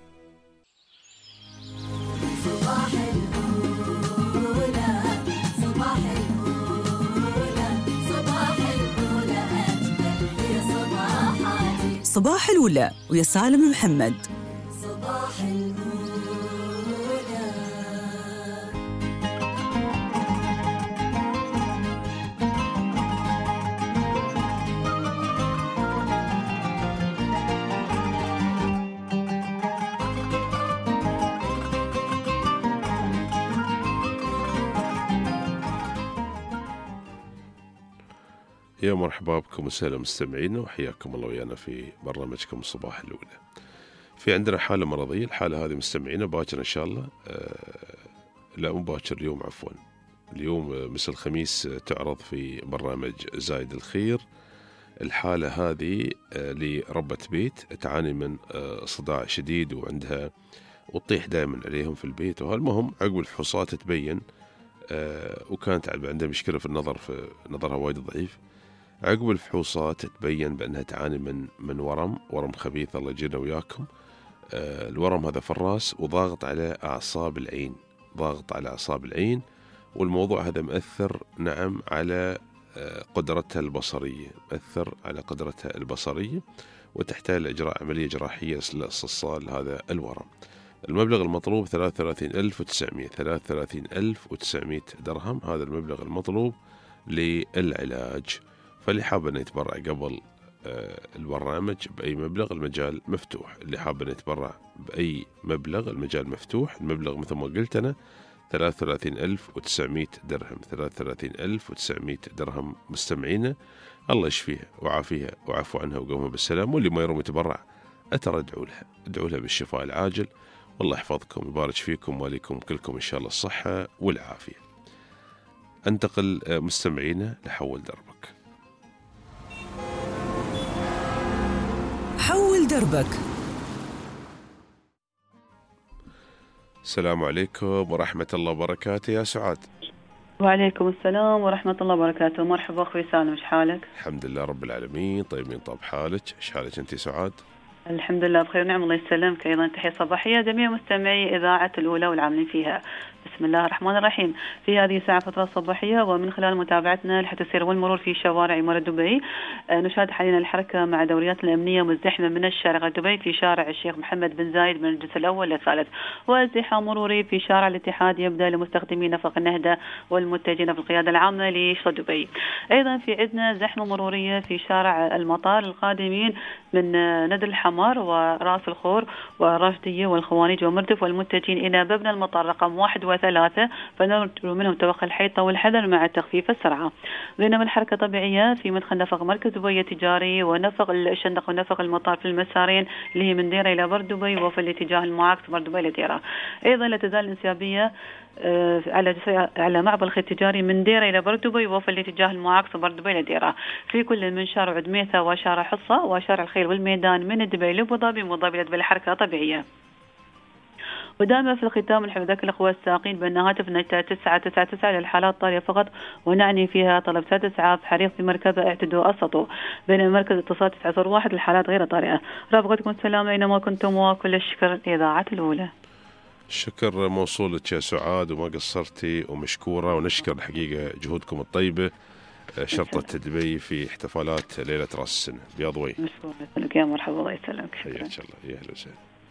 S2: صباح الأولى. صباح الأولى. صباح الأولى أجمل في صباحاتي.
S1: صباح الولا ويا سالم محمد.
S2: صباح الأولى.
S3: يا مرحبا بكم وسهلا مستمعينا، وحياكم الله ويانا في برنامجكم الصباح الأولى. في عندنا حالة مرضية، الحالة هذه مستمعينا باكر إن شاء الله، آه لا مو باكر، اليوم عفوا، اليوم مثل الخميس تعرض في برنامج زايد الخير. الحالة هذه آه لربة بيت تعاني من آه صداع شديد، وعندها وتطيح دائما عليهم في البيت. وهالمهم عقب الفحوصات تبين آه وكانت عندها مشكلة في النظر، في نظرها وايد ضعيف. عقب الفحوصات تبين بأنها تعاني من من ورم ورم خبيث الله يجينا وياكم. آه الورم هذا في الرأس وضاغط على أعصاب العين، ضاغط على أعصاب العين، والموضوع هذا مؤثر نعم على قدرتها البصرية، أثر على قدرتها البصرية وتحتاج لإجراء عملية جراحية لاستئصال هذا الورم. المبلغ المطلوب ثلاثة وثلاثين ألف وتسعمائة ثلاثة وثلاثين ألف وتسعمائة درهم، هذا المبلغ المطلوب للعلاج. فاللي حاب أن يتبرع قبل البرنامج بأي مبلغ المجال مفتوح، اللي حاب أن يتبرع بأي مبلغ المجال مفتوح. المبلغ مثل ما قلت أنا ثلاثة وثلاثين ألف وتسعمائة درهم، ثلاثة وثلاثين ألف وتسعمائة درهم. مستمعينا الله يشفيها وعافيها وعفو عنها وقومها بالسلام، واللي ما يروم يتبرع أترى ادعوا لها، ادعوا لها بالشفاء العاجل، والله يحفظكم ويبارك فيكم وليكم كلكم إن شاء الله الصحة والعافية. انتقل مستمعينا لحول دربك.
S1: حول دربك.
S3: السلام عليكم ورحمة الله وبركاته يا سعاد.
S14: وعليكم السلام ورحمة الله وبركاته. مرحبا أخوي سالم، إيش حالك؟
S3: الحمد لله رب العالمين، طيبين. طاب حالك، إيش حالك أنت سعاد؟
S14: الحمد لله بخير ونعم، الله يسلمك. أيضا تحية صباحية جميع مستمعي إذاعة الأولى والعاملين فيها. بسم الله الرحمن الرحيم. في هذه الساعة فترة صباحية ومن خلال متابعتنا لحتى السير والمرور في شوارع إمارة دبي، نشاهد حاليا الحركة مع دوريات الأمنية مزدحمة من الشارع دبي في شارع الشيخ محمد بن زايد من الجزء الأول للثالث، وازدحام مروري في شارع الاتحاد يبدأ لمستخدمي نفق النهدة والمتجهين في القيادة العامة لشط دبي. أيضا في عندنا زحمة مرورية في شارع المطار القادمين من ندى الحمار وراس الخور وراشدية والخوانيج ومردف والمتجهين إلى مبنى المطار رقم واحد وثلاثة، فنرجو منهم توخي الحيطة والحذر مع تخفيف السرعة. بينما الحركة طبيعية في مدخل نفق مركز دبي التجاري ونفق الشندق ونفق المطار في المسارين اللي هي من ديرة إلى بر دبي وفي الاتجاه المعاكس بر دبي لديرة. أيضا لا تزال الانسيابية على على معبر الخيط التجاري من ديرة إلى بر دبي وفي الاتجاه المعاكس بر دبي لديرة، في كل من شارع عدميثة وشارع حصة وشارع الخيل والميدان من دبي لأبو ظبي مضابلة بالحركة طبيعية. ودائما في الختام نحب نذكر الأخوة الساقين بأن هاتفنا تسعة تسعة تسعة للحالات طارئة فقط، ونعني فيها طلب سات إسعاف حريق في مركبة اعتدوا السطو، بينما مركز اتصال تسعة صفر واحد للحالات غير طارئة. رافقتكم السلام أينما كنتم وكل الشكر لإذاعة الأولى.
S3: الشكر موصولك يا سعاد وما قصرتي ومشكورة، ونشكر الحقيقة جهودكم الطيبة شرطة دبي في احتفالات ليلة رأس السنة بياضوي.
S14: مشكور يا مرحبا، الله يسلمك.
S3: حياك الله، يا أهلا وسهلا.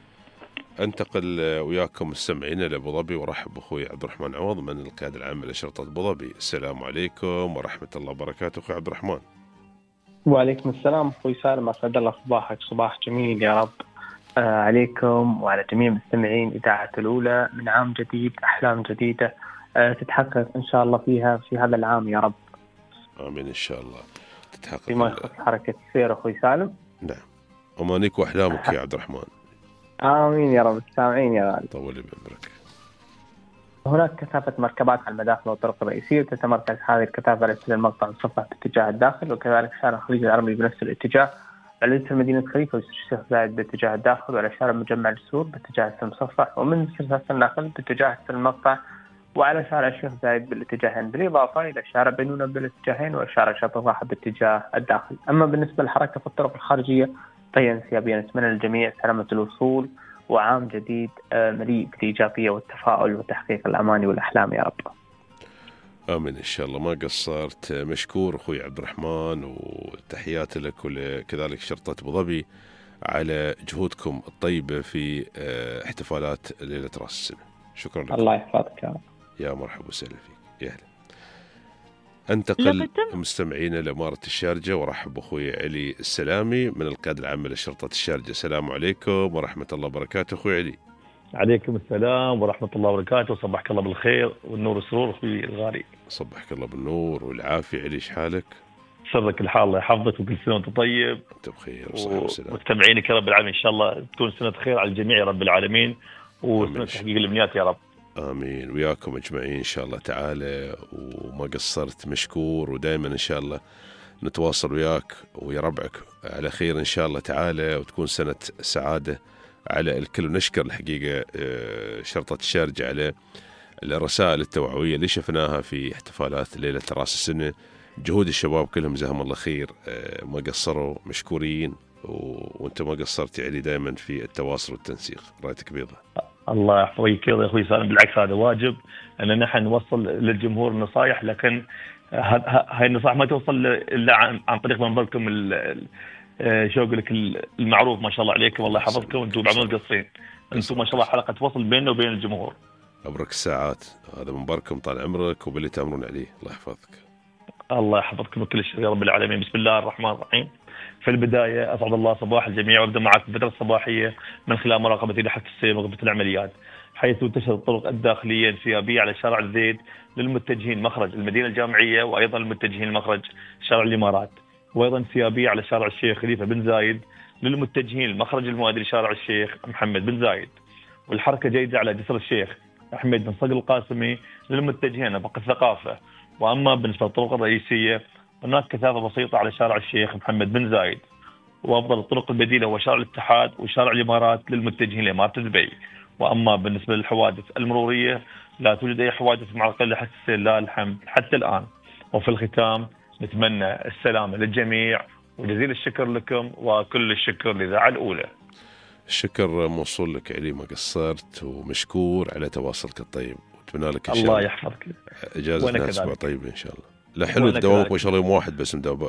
S3: انتقل وياكم مستمعينا لأبو ظبي ورحب بأخوي عبد الرحمن عوض من القيادة العامة لشرطة أبو ظبي. السلام عليكم ورحمة الله وبركاته أخوي عبد الرحمن.
S15: وعليكم السلام أخوي سالم، أسعد الله صباحك صباح جميل يا رب آه عليكم وعلى جميع مستمعين إذاعة الأولى من عام جديد، أحلام جديدة آه تتحقق إن شاء الله فيها في هذا العام يا رب.
S3: آمين إن شاء الله تتحقق
S15: فيما يخص حركة السير أخوي سالم.
S3: نعم، أمانيك وأحلامك يا عبد الرحمن.
S15: آمين يا رب، سامعين يا غالي.
S3: طول بعمرك.
S15: هناك كثافة مركبات على المداخل والطرق الرئيسية، وتتمركز هذه الكثافة على سبيل المقطع المصفح باتجاه الداخل، وكذلك شارع الخليج العربي بنفس الاتجاه، على سبيل مدينة خليفة والشيخ زايد باتجاه الداخل، وعلى شارع مجمع السور باتجاه المصفح، ومن سلسلة النقل باتجاه المقطع، وعلى شارع الشيخ زايد بالاتجاهين، بالإضافة إلى شارع بنونة بالاتجاهين وشارع شاطئ واحد باتجاه الداخل. أما بالنسبة للحركة في الطرق الخارجية فهي انسيابية. نتمنى للجميع سلامة الوصول وعام جديد مليء بالإيجابية والتفاؤل وتحقيق الأماني والأحلام يا رب.
S3: آمين إن شاء الله، ما قصرت. مشكور أخوي عبد الرحمن، وتحياتي لك وكذلك شرطة أبو ظبي على جهودكم الطيبة في احتفالات ليلة رأس السنة. شكرا لك.
S15: الله يحفظك يا رب.
S3: يا مرحبا وسهلا فيك، يا أهلا. انتقل مستمعينا لإمارة الشارجة ورحب بأخوي علي السلامي من القيادة العامة لشرطة الشارجة. السلام عليكم ورحمة الله وبركاته أخوي علي.
S16: عليكم السلام ورحمة الله وبركاته، صبحك الله بالخير والنور والسرور أخوي الغالي.
S3: صبحك الله بالنور والعافية. علي إيش حالك؟
S16: سرك الحال، الله يحفظك وكل سنة وأنت طيب.
S3: أنت بخير وصحة وسلامة.
S16: ومستمعينك يا رب العالمين إن شاء الله تكون سنة خير على الجميع يا رب العالمين، وسنة تحقيق الأمنيات يا رب.
S3: آمين، وياكم أجمعين إن شاء الله تعالى، وما قصرت. مشكور، ودائما إن شاء الله نتواصل وياك ويا ربعك على خير إن شاء الله تعالى، وتكون سنة سعادة على الكل. ونشكر الحقيقة شرطة الشارجة على الرسائل التوعوية اللي شفناها في احتفالات ليلة رأس السنة. جهود الشباب كلهم جزاهم الله خير، ما قصروا، مشكورين، وانت ما قصرت علي دائما في التواصل والتنسيق. رايتك بيضة.
S16: الله يحفظك يا اخوي سالم، بالعكس هذا واجب ان نحن نوصل للجمهور النصائح، لكن هاي النصائح ما توصل الا عن, عن طريق منبركم شو اقول لك المعروف. ما شاء الله عليكم، والله يحفظكم، انتم بعض القصين، انتم ما شاء الله حلقه توصل بيننا وبين الجمهور.
S3: ابرك الساعات، هذا منبركم طال عمرك وباللي تامرون عليه. الله يحفظك.
S16: الله يحفظكم بكل شيء يا رب العالمين. بسم الله الرحمن الرحيم. في البدايه اسعد الله صباح الجميع، وابدا معكم الفتره الصباحيه من خلال مراقبتي لحق السير وغرفه العمليات، حيث تشهد الطرق الداخليه الانسيابيه على شارع الزيد للمتجهين مخرج المدينه الجامعيه، وايضا المتجهين مخرج شارع الامارات، وايضا انسيابيه على شارع الشيخ خليفه بن زايد للمتجهين المخرج المؤدي لشارع الشيخ محمد بن زايد. والحركه جيده على جسر الشيخ احمد بن صقر القاسمي للمتجهين نفق الثقافه. واما بالنسبه للطرق الرئيسيه هناك كثافه بسيطه على شارع الشيخ محمد بن زايد. وافضل الطرق البديله هو شارع الاتحاد وشارع الامارات للمتجهين لاماره دبي. واما بالنسبه للحوادث المروريه لا توجد اي حوادث معرقله لحد لله الحمد حتى الان. وفي الختام نتمنى السلامه للجميع، وجزيل الشكر لكم وكل الشكر للإذاعة الأولى.
S3: الشكر موصول لك علي، ما قصرت، ومشكور على تواصلك الطيب، واتمنى لك إن شاء
S16: الله
S3: الله
S16: يحفظك
S3: إجازة أسبوع طيب إن شاء الله. لا حلو دوامك ما شاء الله، يوم واحد بس مداوم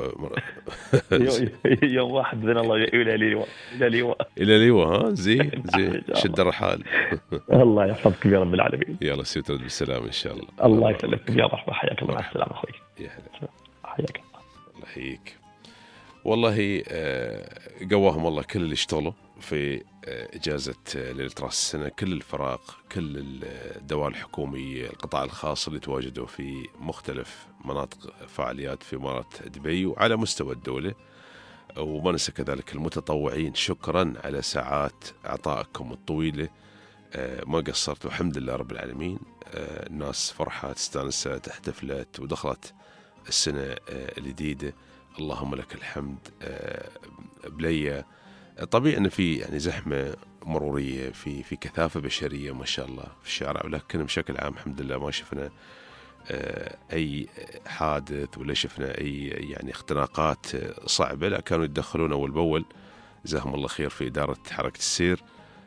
S16: يوم واحد بإذن الله إلى اللواء إلى اللواء
S3: إلى اللواء ها زين زين شد الرحال.
S16: الله يحفظكم يا رب العالمين.
S3: يلا سير ترد بالسلامة إن شاء الله.
S16: الله يسلمكم يا مرحبا، حياك الله. مع السلامة أخوي.
S3: يا هلا.
S16: حياك الله.
S3: الله يحييك. والله قواهم الله كل اللي اشتغلوا في إجازة ليلة رأس السنة، كل الفرق، كل الدوائر الحكومية، القطاع الخاص اللي تواجدوا في مختلف مناطق فعاليات في إمارة دبي وعلى مستوى الدولة. وما ننسى كذلك المتطوعين، شكرا على ساعات عطائكم الطويلة، ما قصرتوا الحمد لله رب العالمين. الناس فرحت، استانست، احتفلت، ودخلت السنة الجديدة. اللهم لك الحمد. بلية طبيعي أن في يعني زحمة مرورية، في في كثافة بشرية ما شاء الله في الشارع، ولكن بشكل عام الحمد لله ما شفنا أي حادث ولا شفنا أي يعني اختناقات صعبة. لا، كانوا يتدخلون أول بأول جزاهم الله خير في إدارة حركة السير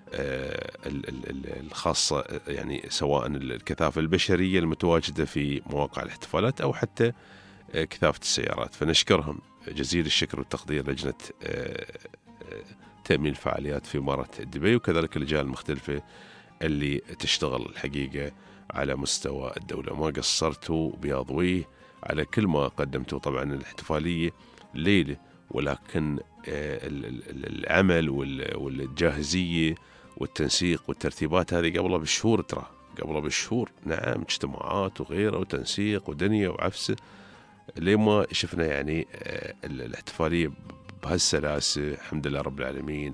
S3: الخاصة، يعني سواء الكثافة البشرية المتواجدة في مواقع الاحتفالات أو حتى كثافة السيارات. فنشكرهم جزيل الشكر والتقدير لجنة تأمين الفعاليات في إمارة دبي، وكذلك اللجان المختلفة اللي تشتغل الحقيقة على مستوى الدولة. ما قصرتوا بياضويه على كل ما قدمتوا. طبعا الاحتفالية ليلة، ولكن العمل والجاهزية والتنسيق والترتيبات هذه قبلها بالشهور، ترى قبلها بالشهور. نعم، اجتماعات وغيره وتنسيق ودنيا وعفسة، لما شفنا يعني الاحتفالية بهالسلاسة الحمد لله رب العالمين،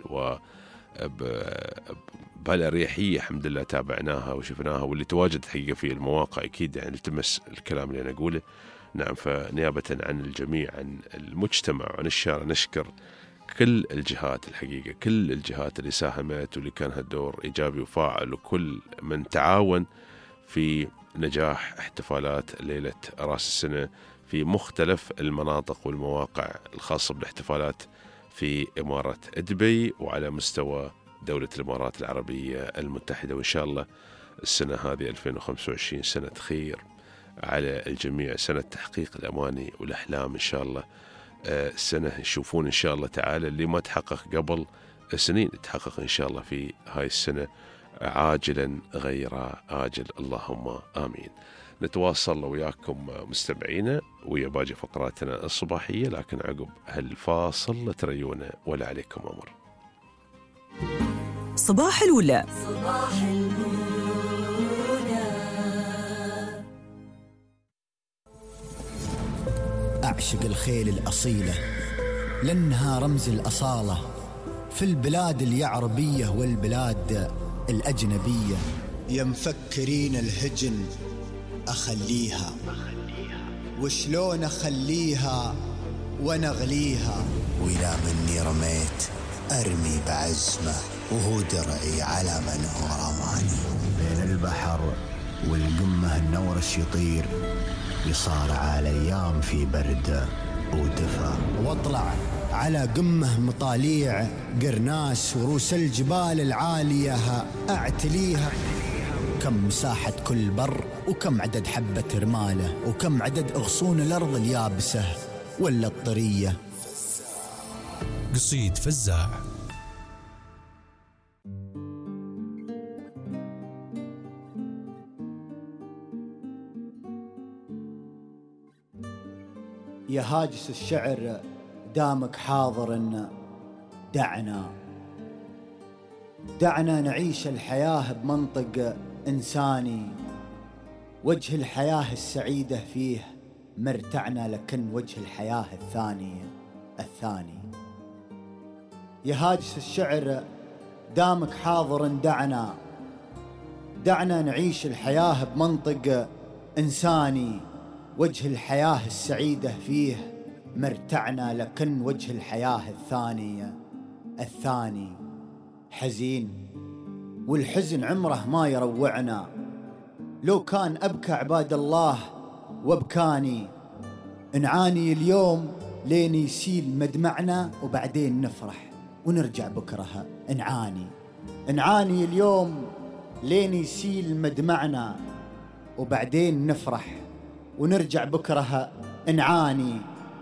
S3: وبهالأريحية الحمد لله تابعناها وشفناها، واللي تواجد حقيقة في المواقع أكيد يعني التمس الكلام اللي أنا أقوله. نعم، فنيابة عن الجميع، عن المجتمع وعن الشارع، نشكر كل الجهات الحقيقة، كل الجهات اللي ساهمت واللي كان هالدور إيجابي وفاعل، وكل من تعاون في نجاح احتفالات ليلة رأس السنة في مختلف المناطق والمواقع الخاصة بالاحتفالات في إمارة دبي وعلى مستوى دولة الإمارات العربية المتحدة. وإن شاء الله السنة هذه ألفين وخمسة وعشرين سنة خير على الجميع، سنة تحقيق الأماني والأحلام إن شاء الله. السنة يشوفون إن شاء الله تعالى اللي ما تحقق قبل سنين يتحقق إن شاء الله في هاي السنة عاجلا غير آجل، اللهم آمين. نتواصل وياكم مستمعينا ويا باقي فقراتنا الصباحية، لكن عقب هالفاصل لا تريونا ولا عليكم أمر.
S1: صباح الولا.
S2: صباح الولا.
S17: أعشق الخيل الأصيلة لأنها رمز الأصالة في البلاد اليعربية والبلاد الأجنبية.
S13: يا مفكرين الهجن أخليها، وشلون أخليها ونغليها،
S17: وإذا مني رميت أرمي بعزمة، وهو درعي على من هو رماني. بين البحر والقمة النورش يطير، يصارع الأيام في برد ودفا، واطلع على قمة مطاليع قرناس، وروس الجبال العالية أعتليها.
S13: وكم مساحة كل بر، وكم عدد حبة رماله، وكم عدد أغصون الأرض اليابسة ولا الطرية.
S18: قصيد فزاع.
S13: يا هاجس الشعر دامك حاضر، دعنا دعنا نعيش الحياة بمنطق إنساني، وجه الحياة السعيدة فيه مرتعنا، لكن وجه الحياة الثاني الثاني. يا هاجس الشعر دامك حاضر، دعنا دعنا نعيش الحياة بمنطق إنساني، وجه الحياة السعيدة فيه مرتعنا، لكن وجه الحياة الثاني الثاني. حزين والحزن عمره ما يروعنا، لو كان أبكى عباد الله وابكاني، نعاني اليوم لين يسيل مدمعنا، وبعدين نفرح ونرجع بكرة نعاني. نعاني اليوم لين يسيل مدمعنا، وبعدين نفرح ونرجع بكرة نعاني.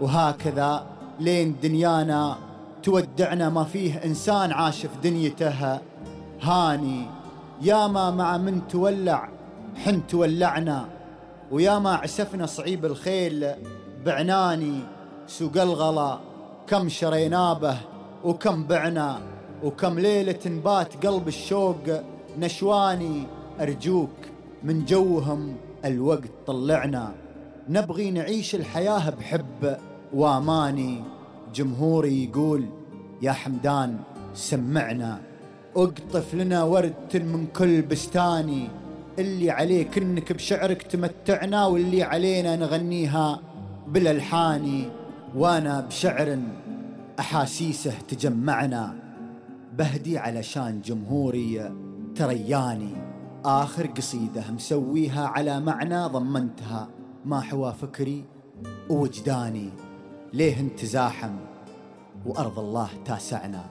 S13: وهكذا لين دنيانا تودعنا، ما فيه إنسان عاش في دنيته هاني. ياما مع من تولع حن تولعنا، وياما عسفنا صعيب الخيل بعناني. سوق الغلا كم شرينا به وكم بعنا، وكم ليلة نبات قلب الشوق نشواني. أرجوك من جوهم الوقت طلعنا، نبغي نعيش الحياة بحب واماني. جمهوري يقول يا حمدان سمعنا، اقطف لنا ورد من كل بستاني. اللي عليك انك بشعرك تمتعنا، واللي علينا نغنيها بالالحاني. وانا بشعر احاسيسه تجمعنا، بهدي علشان جمهوري ترياني. آخر قصيدة مسويها على معنى ضمنتها ما حوا فكري ووجداني. ليه انتزاحم وأرض الله تاسعنا،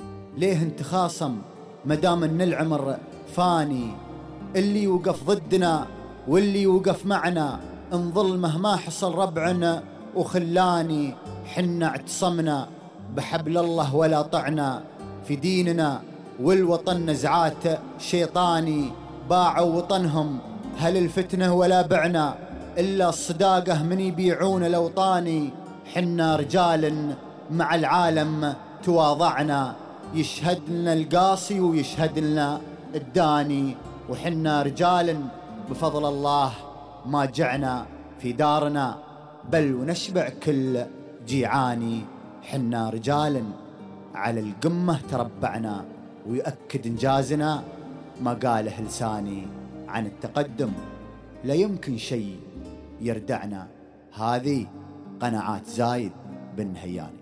S13: ليه انتخاصم مدام ان العمر فاني. اللي وقف ضدنا واللي وقف معنا، انظل مهما حصل ربعنا وخلاني. حنا اعتصمنا بحبل الله ولا طعنا، في ديننا والوطن نزعات شيطاني. باعوا وطنهم هل الفتنة ولا بعنا، إلا الصداقة من يبيعون الأوطاني. حنا رجال مع العالم تواضعنا، يشهد لنا القاصي ويشهد لنا الداني. وحنا رجال بفضل الله ما جعنا في دارنا، بل ونشبع كل جيعاني. حنا رجال على القمة تربعنا، ويؤكد إنجازنا ما قاله لساني. عن التقدم لا يمكن شيء يردعنا، هذه قناعات زايد بن هياني.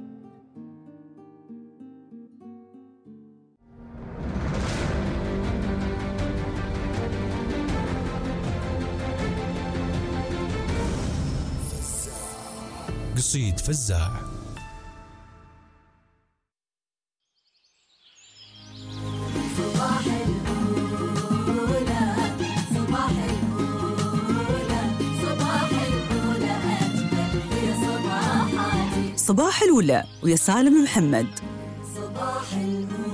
S18: قصيد فزاع.
S1: صباح الأولى ويا سالم محمد.
S2: صباح الأولى.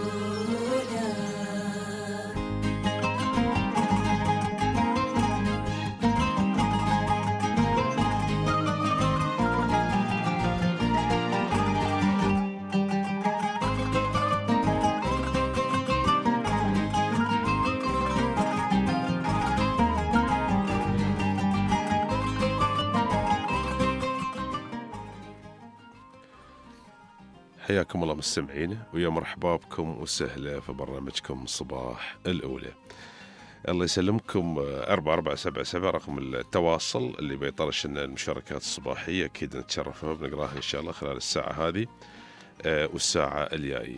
S3: حياكم الله مستمعين، ويا مرحبا بكم وسهلا في برنامجكم صباح الأولى. الله يسلمكم. أربعة أربعة سبعة سبعة رقم التواصل اللي بيطرش لنا المشاركات الصباحية، أكيد نتشرف بنقراها إن شاء الله خلال الساعة هذه والساعة الجاية.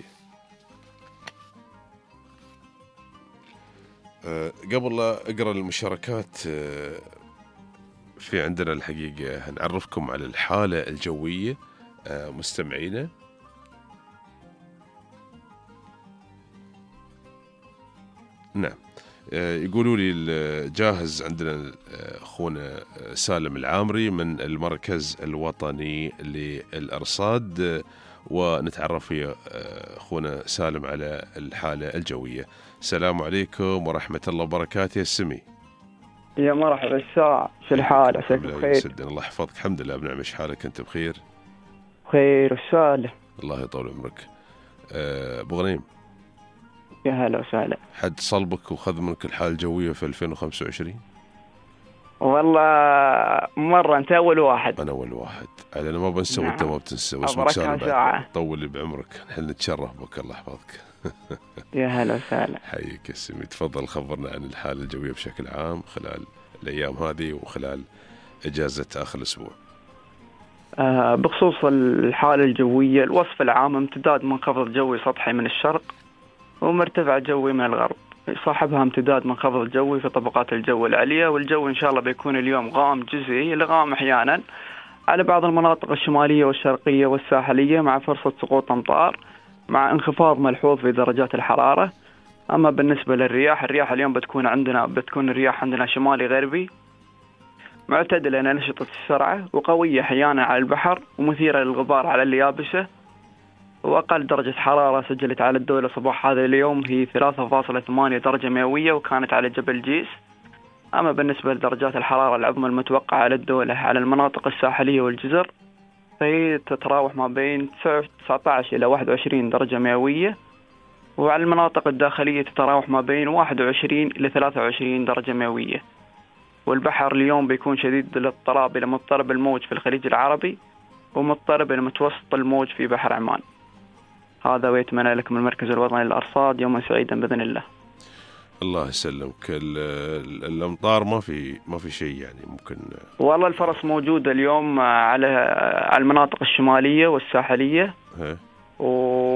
S3: قبل لا أقرأ المشاركات، في عندنا الحقيقة هنعرفكم على الحالة الجوية مستمعينا. نعم، يقولوا لي جاهز عندنا أخونا سالم العامري من المركز الوطني للأرصاد، ونتعرف يا أخونا سالم على الحالة الجوية. السلام عليكم ورحمة الله وبركاته. السمي
S19: يا مرحبا الساعة، شو الحال؟ عساك بخير؟
S3: يسعدنا الله يحفظك. الحمد لله بنعم. ايش حالك انت؟ بخير
S19: بخير وسهلا.
S3: الله يطول عمرك. ابو غنيم،
S19: يا هلا وسهلا.
S3: حد صلبك وخذ منك الحالة الجوية في ألفين وخمسة وعشرين؟
S19: والله مرة انت اول واحد.
S3: انا اول واحد. انا ما بنسى وانت
S19: نعم.
S3: ما بتنسى. واسمك سالم، طول لي بعمرك. نحن نتشرف بك. الله يحفظك.
S19: يا هلا وسهلا.
S3: حيك يا سمي. تفضل خبرنا عن الحالة الجوية بشكل عام خلال الأيام هذه وخلال إجازة آخر الأسبوع.
S19: آه بخصوص الحالة الجوية، الوصف العام امتداد منخفض جوي سطحي من الشرق ومرتفع جوي من الغرب، يصاحبها امتداد منخفض جوي في طبقات الجو العليا، والجو إن شاء الله بيكون اليوم غائم جزئي لغائم أحيانا على بعض المناطق الشمالية والشرقية والساحلية، مع فرصة سقوط أمطار مع انخفاض ملحوظ في درجات الحرارة. أما بالنسبة للرياح، الرياح اليوم بتكون عندنا بتكون الرياح عندنا شمالي غربي معتدلة نشطة السرعة وقوية أحيانا على البحر ومثيرة للغبار على اليابسة. وأقل درجة حرارة سجلت على الدولة صباح هذا اليوم هي ثلاثة فاصلة ثمانية درجة مئوية وكانت على جبل جيس. أما بالنسبة لدرجات الحرارة العظمى المتوقعة على الدولة على المناطق الساحلية والجزر فهي تتراوح ما بين تسعة عشر إلى واحد وعشرين درجة مئوية، وعلى المناطق الداخلية تتراوح ما بين واحد وعشرين إلى ثلاثة وعشرين درجة مئوية. والبحر اليوم بيكون شديد الاضطراب إلى مضطرب الموج في الخليج العربي ومضطرب إلى متوسط الموج في بحر عمان. هذا ويتمنى لكم من المركز الوطني للأرصاد يوما سعيدا بإذن الله.
S3: الله يسلمك. الأمطار ما في ما في شيء يعني ممكن؟
S19: والله الفرص موجودة اليوم على على المناطق الشمالية والساحلية و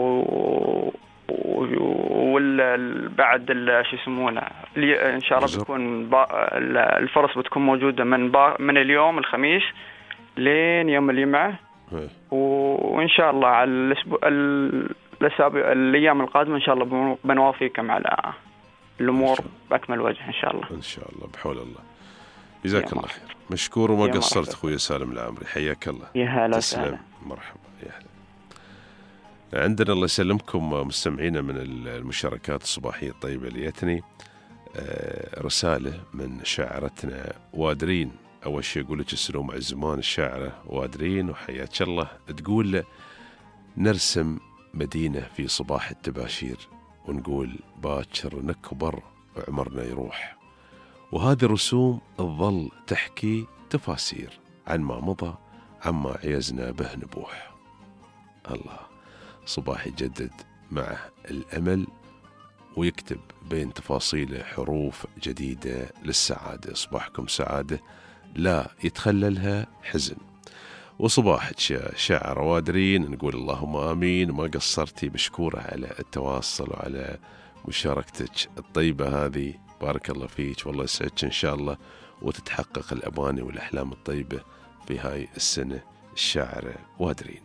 S19: وبعد شو يسمونه إن شاء الله بتكون الفرص بتكون موجودة من من اليوم الخميس لين يوم الجمعة، وإن شاء الله على الأسبوع الأسابيع الأيام القادمة إن شاء الله بنوافيكم على الأمور بأكمل وجه إن شاء الله.
S3: إن شاء الله بحول الله. جزاك الله خير. مشكور وما قصرت أخوي سالم العامري. حياك الله.
S19: يا هلا وسهلا.
S3: مرحبا. يا هلا. عندنا الله يسلمكم مستمعينا من المشاركات الصباحية الطيبة اللي جتني رسالة من شاعرتنا وادرين. أول شيء أقول لك السلام مع الزمان الشاعرة وادرين وحياك الله. تقول نرسم مدينة في صباح التباشير ونقول باكر نكبر وعمرنا يروح، وهذه الرسوم تظل تحكي تفاسير عن ما مضى عما عيزنا به نبوح. الله صباح يجدد معه الأمل ويكتب بين تفاصيله حروف جديدة للسعادة. صباحكم سعادة لا يتخللها حزن. وصباحك شاعر وادرين نقول اللهم آمين. ما قصرتي مشكورة على التواصل وعلى مشاركتك الطيبة هذه. بارك الله فيك والله يسعدك إن شاء الله وتتحقق الأماني والأحلام الطيبة في هاي السنة الشاعرة وادرين.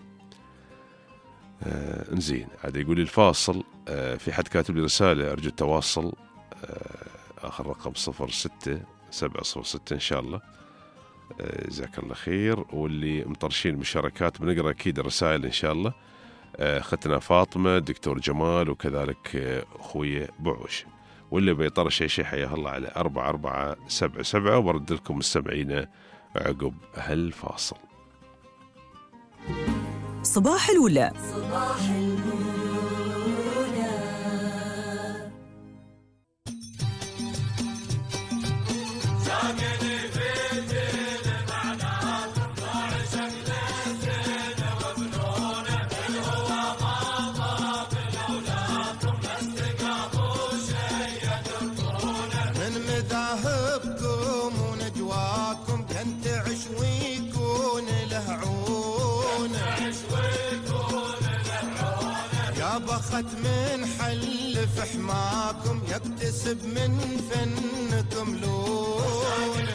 S3: آه نزين عاد يقول الفاصل. آه في حد كاتب لي رسالة أرجو التواصل. آه آخر رقم صفر ستة سبعة صفر ستة إن شاء الله. جزاك الله خير. واللي مطرشين المشاركات بنقرأ أكيد الرسائل إن شاء الله. أختنا فاطمة، دكتور جمال، وكذلك أخوي بعوش. واللي بيطرش أي شيء حياه الله على أربعة أربعة سبعة سبعة وبرد لكم مستمعينا عقب هالفاصل.
S1: صباح الولا.
S2: صباح الولا.
S20: من حل في حماكم يكتسب من فنكم لون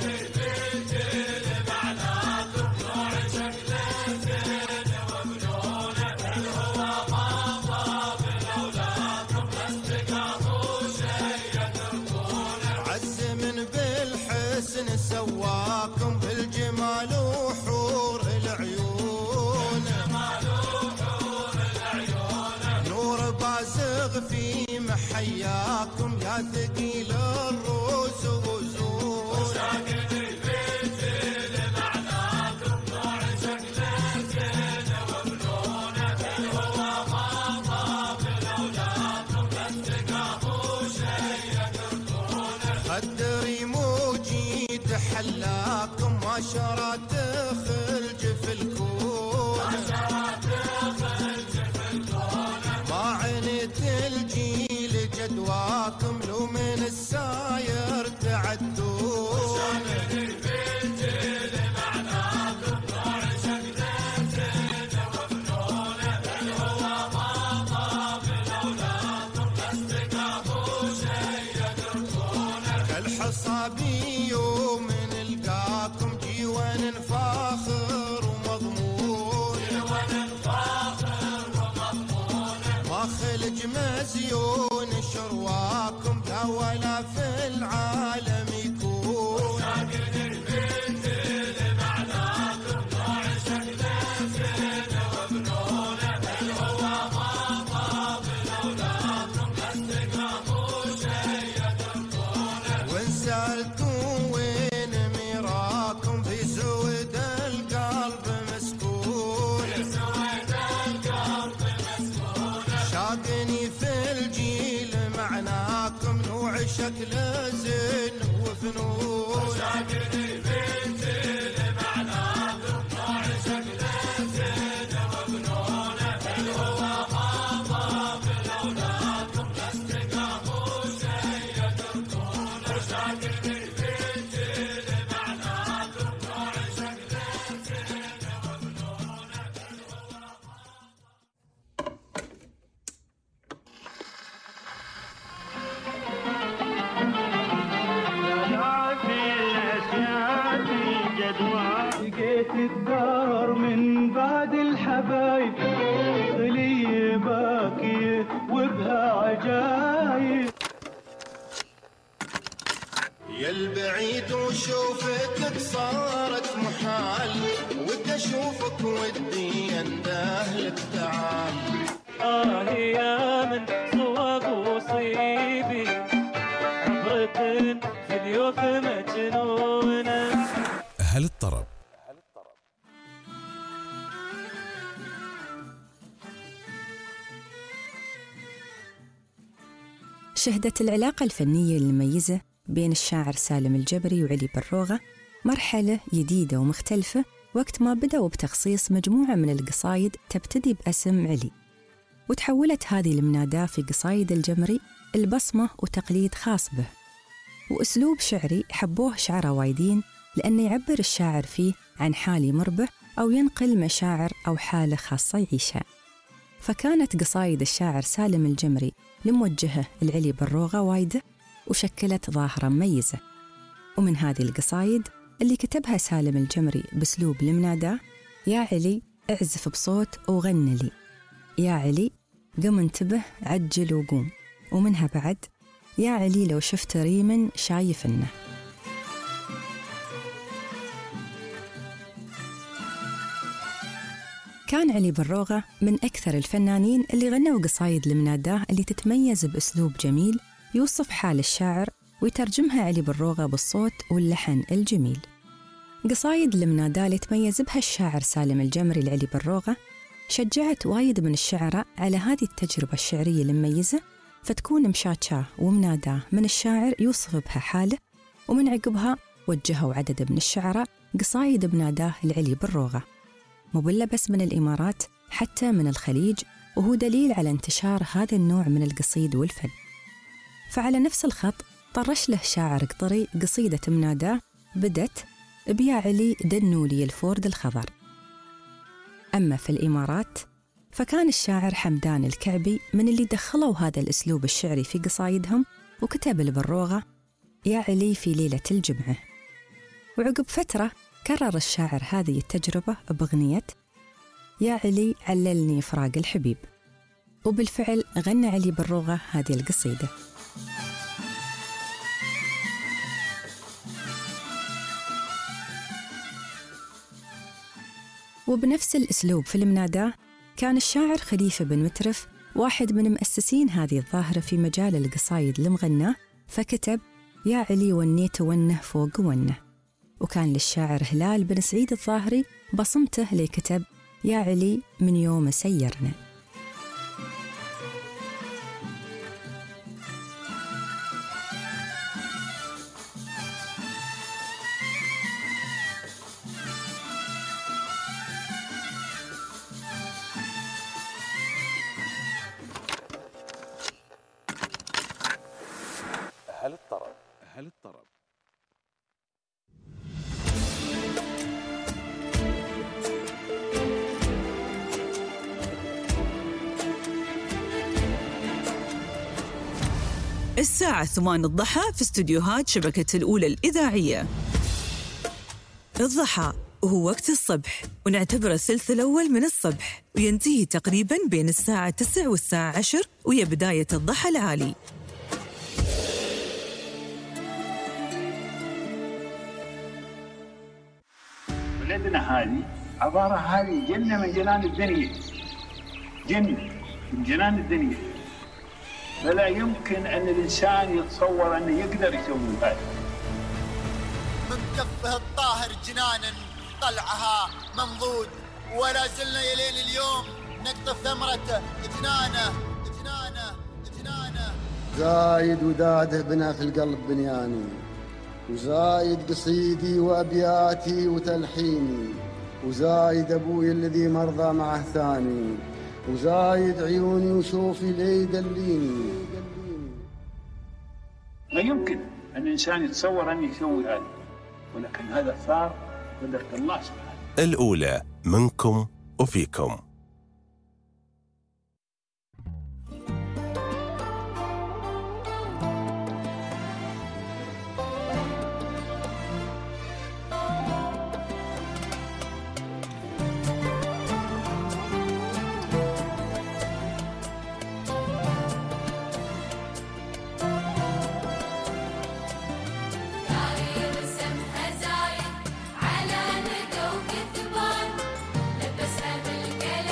S20: في محياكم يا ثقيل الروس وزور وساكن البيت لمعناكم نوع شكله زين وبنونه هو ما طاب لولاكم استقاموا شيء يقربونه خدري موجي تحلاكم ما شرات خلج في الكون ما شرات خلج في الكون ما عنت الجيل جدواكم لو من الساير تعدون وساكن البيت لمعناكم نوع شكله زين وبنونه هو ما طاب لولاكم استقاموا شيء يقربونه الحصابي ومن القاكم جيوان فاخر ومضمون جيوان فاخر ومضمون ما خلج مزيون شرواكم لا ولا في العالم يكون وساكن البيت لمعناكم نوع شكله زين وبنونه هو ما طاب لولاكم استقاموا شيء يقربونه وان سألتوا وين ميراكم في سود القلب مسكون في سود القلب مسكون شاقني في الجيل معناكم نوع شكله زين وفنون وساكن البيت لمعناكم نوع شكله زين وبنونه هو ما طاب لولاكم استقاموا شيء يقربونه وساكن البيت لمعناكم نوع شكله زين وبنونه
S4: لقيت الدار من بعد الحبايب خلي باكية وبها عجايب
S20: يا البعيد وشوفك صارت محال ودي اشوفك ودي اندهلك تعال
S4: آه يا من صواب وصيبي عبرة في اليوف مجنونة.
S18: هل الطرب
S12: شهدت العلاقة الفنية المميزة بين الشاعر سالم الجبري وعلي بالروغة مرحلة جديدة ومختلفة وقت ما بدأوا بتخصيص مجموعة من القصايد تبتدي باسم علي، وتحولت هذه المناداة في قصايد الجمري البصمة وتقليد خاص به، وأسلوب شعري حبوه شعراء وايدين لأنه يعبر الشاعر فيه عن حال يمر به أو ينقل مشاعر أو حالة خاصة يعيشها. فكانت قصايد الشاعر سالم الجمري لموجهه العلي بالروغة وايدة وشكلت ظاهرة مميزة. ومن هذه القصايد اللي كتبها سالم الجمري بأسلوب المناداة: يا علي اعزف بصوت وغني لي، يا علي قم انتبه عجل وقوم، ومنها بعد يا علي لو شفت ريمن شايفنه. كان علي بالروغة من أكثر الفنانين اللي غنوا قصايد المناداة اللي تتميز بأسلوب جميل يوصف حال الشاعر ويترجمها علي بالروغة بالصوت واللحن الجميل. قصايد المناداة اللي تميز بها الشاعر سالم الجمري لعلي بالروغة شجعت وايد من الشعراء على هذه التجربة الشعرية المميزة، فتكون مشاتشاه ومناداة من الشاعر يوصف بها حاله، ومن عقبها وجهوا عدد من الشعراء قصايد مناداة لعلي بالروغة، مبلة بس من الإمارات حتى من الخليج، وهو دليل على انتشار هذا النوع من القصيد والفن. فعلى نفس الخط طرش له شاعر قطري قصيدة مناداة بدت بيا علي دنوا لي الفورد الخضر. أما في الإمارات فكان الشاعر حمدان الكعبي من اللي دخلوا هذا الأسلوب الشعري في قصايدهم، وكتب البروغة يا علي في ليلة الجمعة. وعقب فترة كرر الشاعر هذه التجربة بأغنية يا علي عللني فراق الحبيب، وبالفعل غنى علي بالروغة هذه القصيدة. وبنفس الأسلوب في المناداة كان الشاعر خليفة بن مترف
S21: واحد من مؤسسين هذه الظاهرة في مجال القصايد المغناة، فكتب: يا علي ونيت ونه فوق ونه. وكان للشاعر هلال بن سعيد الظاهري بصمته اللي كتب: يا علي من يوم سيرنا.
S3: هل الطرب هل الطرب
S1: الساعة ثمان الضحى في استوديوهات شبكة الأولى الإذاعية. الضحى وهو وقت الصبح، ونعتبره الثلث الأول من الصبح، وينتهي تقريباً بين الساعة تسع والساعة عشر، وهي بداية الضحى العالي.
S22: بلدنا هذه عبارة هذه جنة من جنان الدنيا، جنة من جنان الدنيا، فلا يمكن أن الإنسان يتصور أنه يقدر يسوي هذا.
S23: من كفه الطاهر جنانا طلعها ممضود، ولا زلنا يلين اليوم نقطف ثمرته جنانه جنانه جنانه.
S24: زايد وداده بنا في القلب بنياني، وزايد قصيدي وأبياتي وتلحيني، وزايد أبوي الذي مرضى معه ثاني، وزايد عيوني وشوفي لي دليني.
S22: لا يمكن أن الإنسان يتصور أن يسوي هذا، ولكن هذا صار قدرة الله سبحانه.
S25: الأولى منكم وفيكم.
S2: على ندى وكثبان، لبسها بالكلام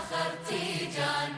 S2: فخر تيجان.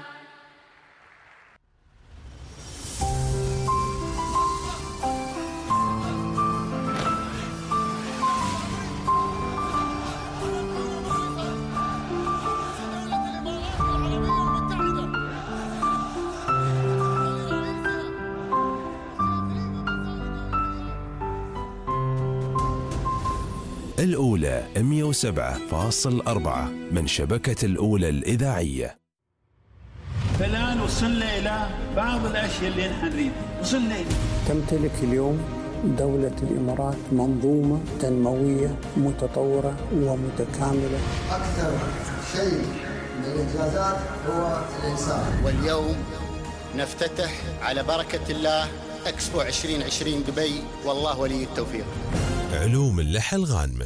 S25: الأولى مئة وسبعة فاصل أربعة من شبكة الأولى الإذاعية.
S22: فالآن وصلنا إلى بعض الأشياء اللي نحن نريدها. وصلنا إلى
S5: تمتلك اليوم دولة الإمارات منظومة تنموية متطورة ومتكاملة.
S24: أكثر شيء من الإنجازات هو الإنسان.
S23: واليوم نفتتح على بركة الله إكسبو عشرين عشرين دبي، والله ولي التوفيق.
S25: علوم اللحى الغانمة.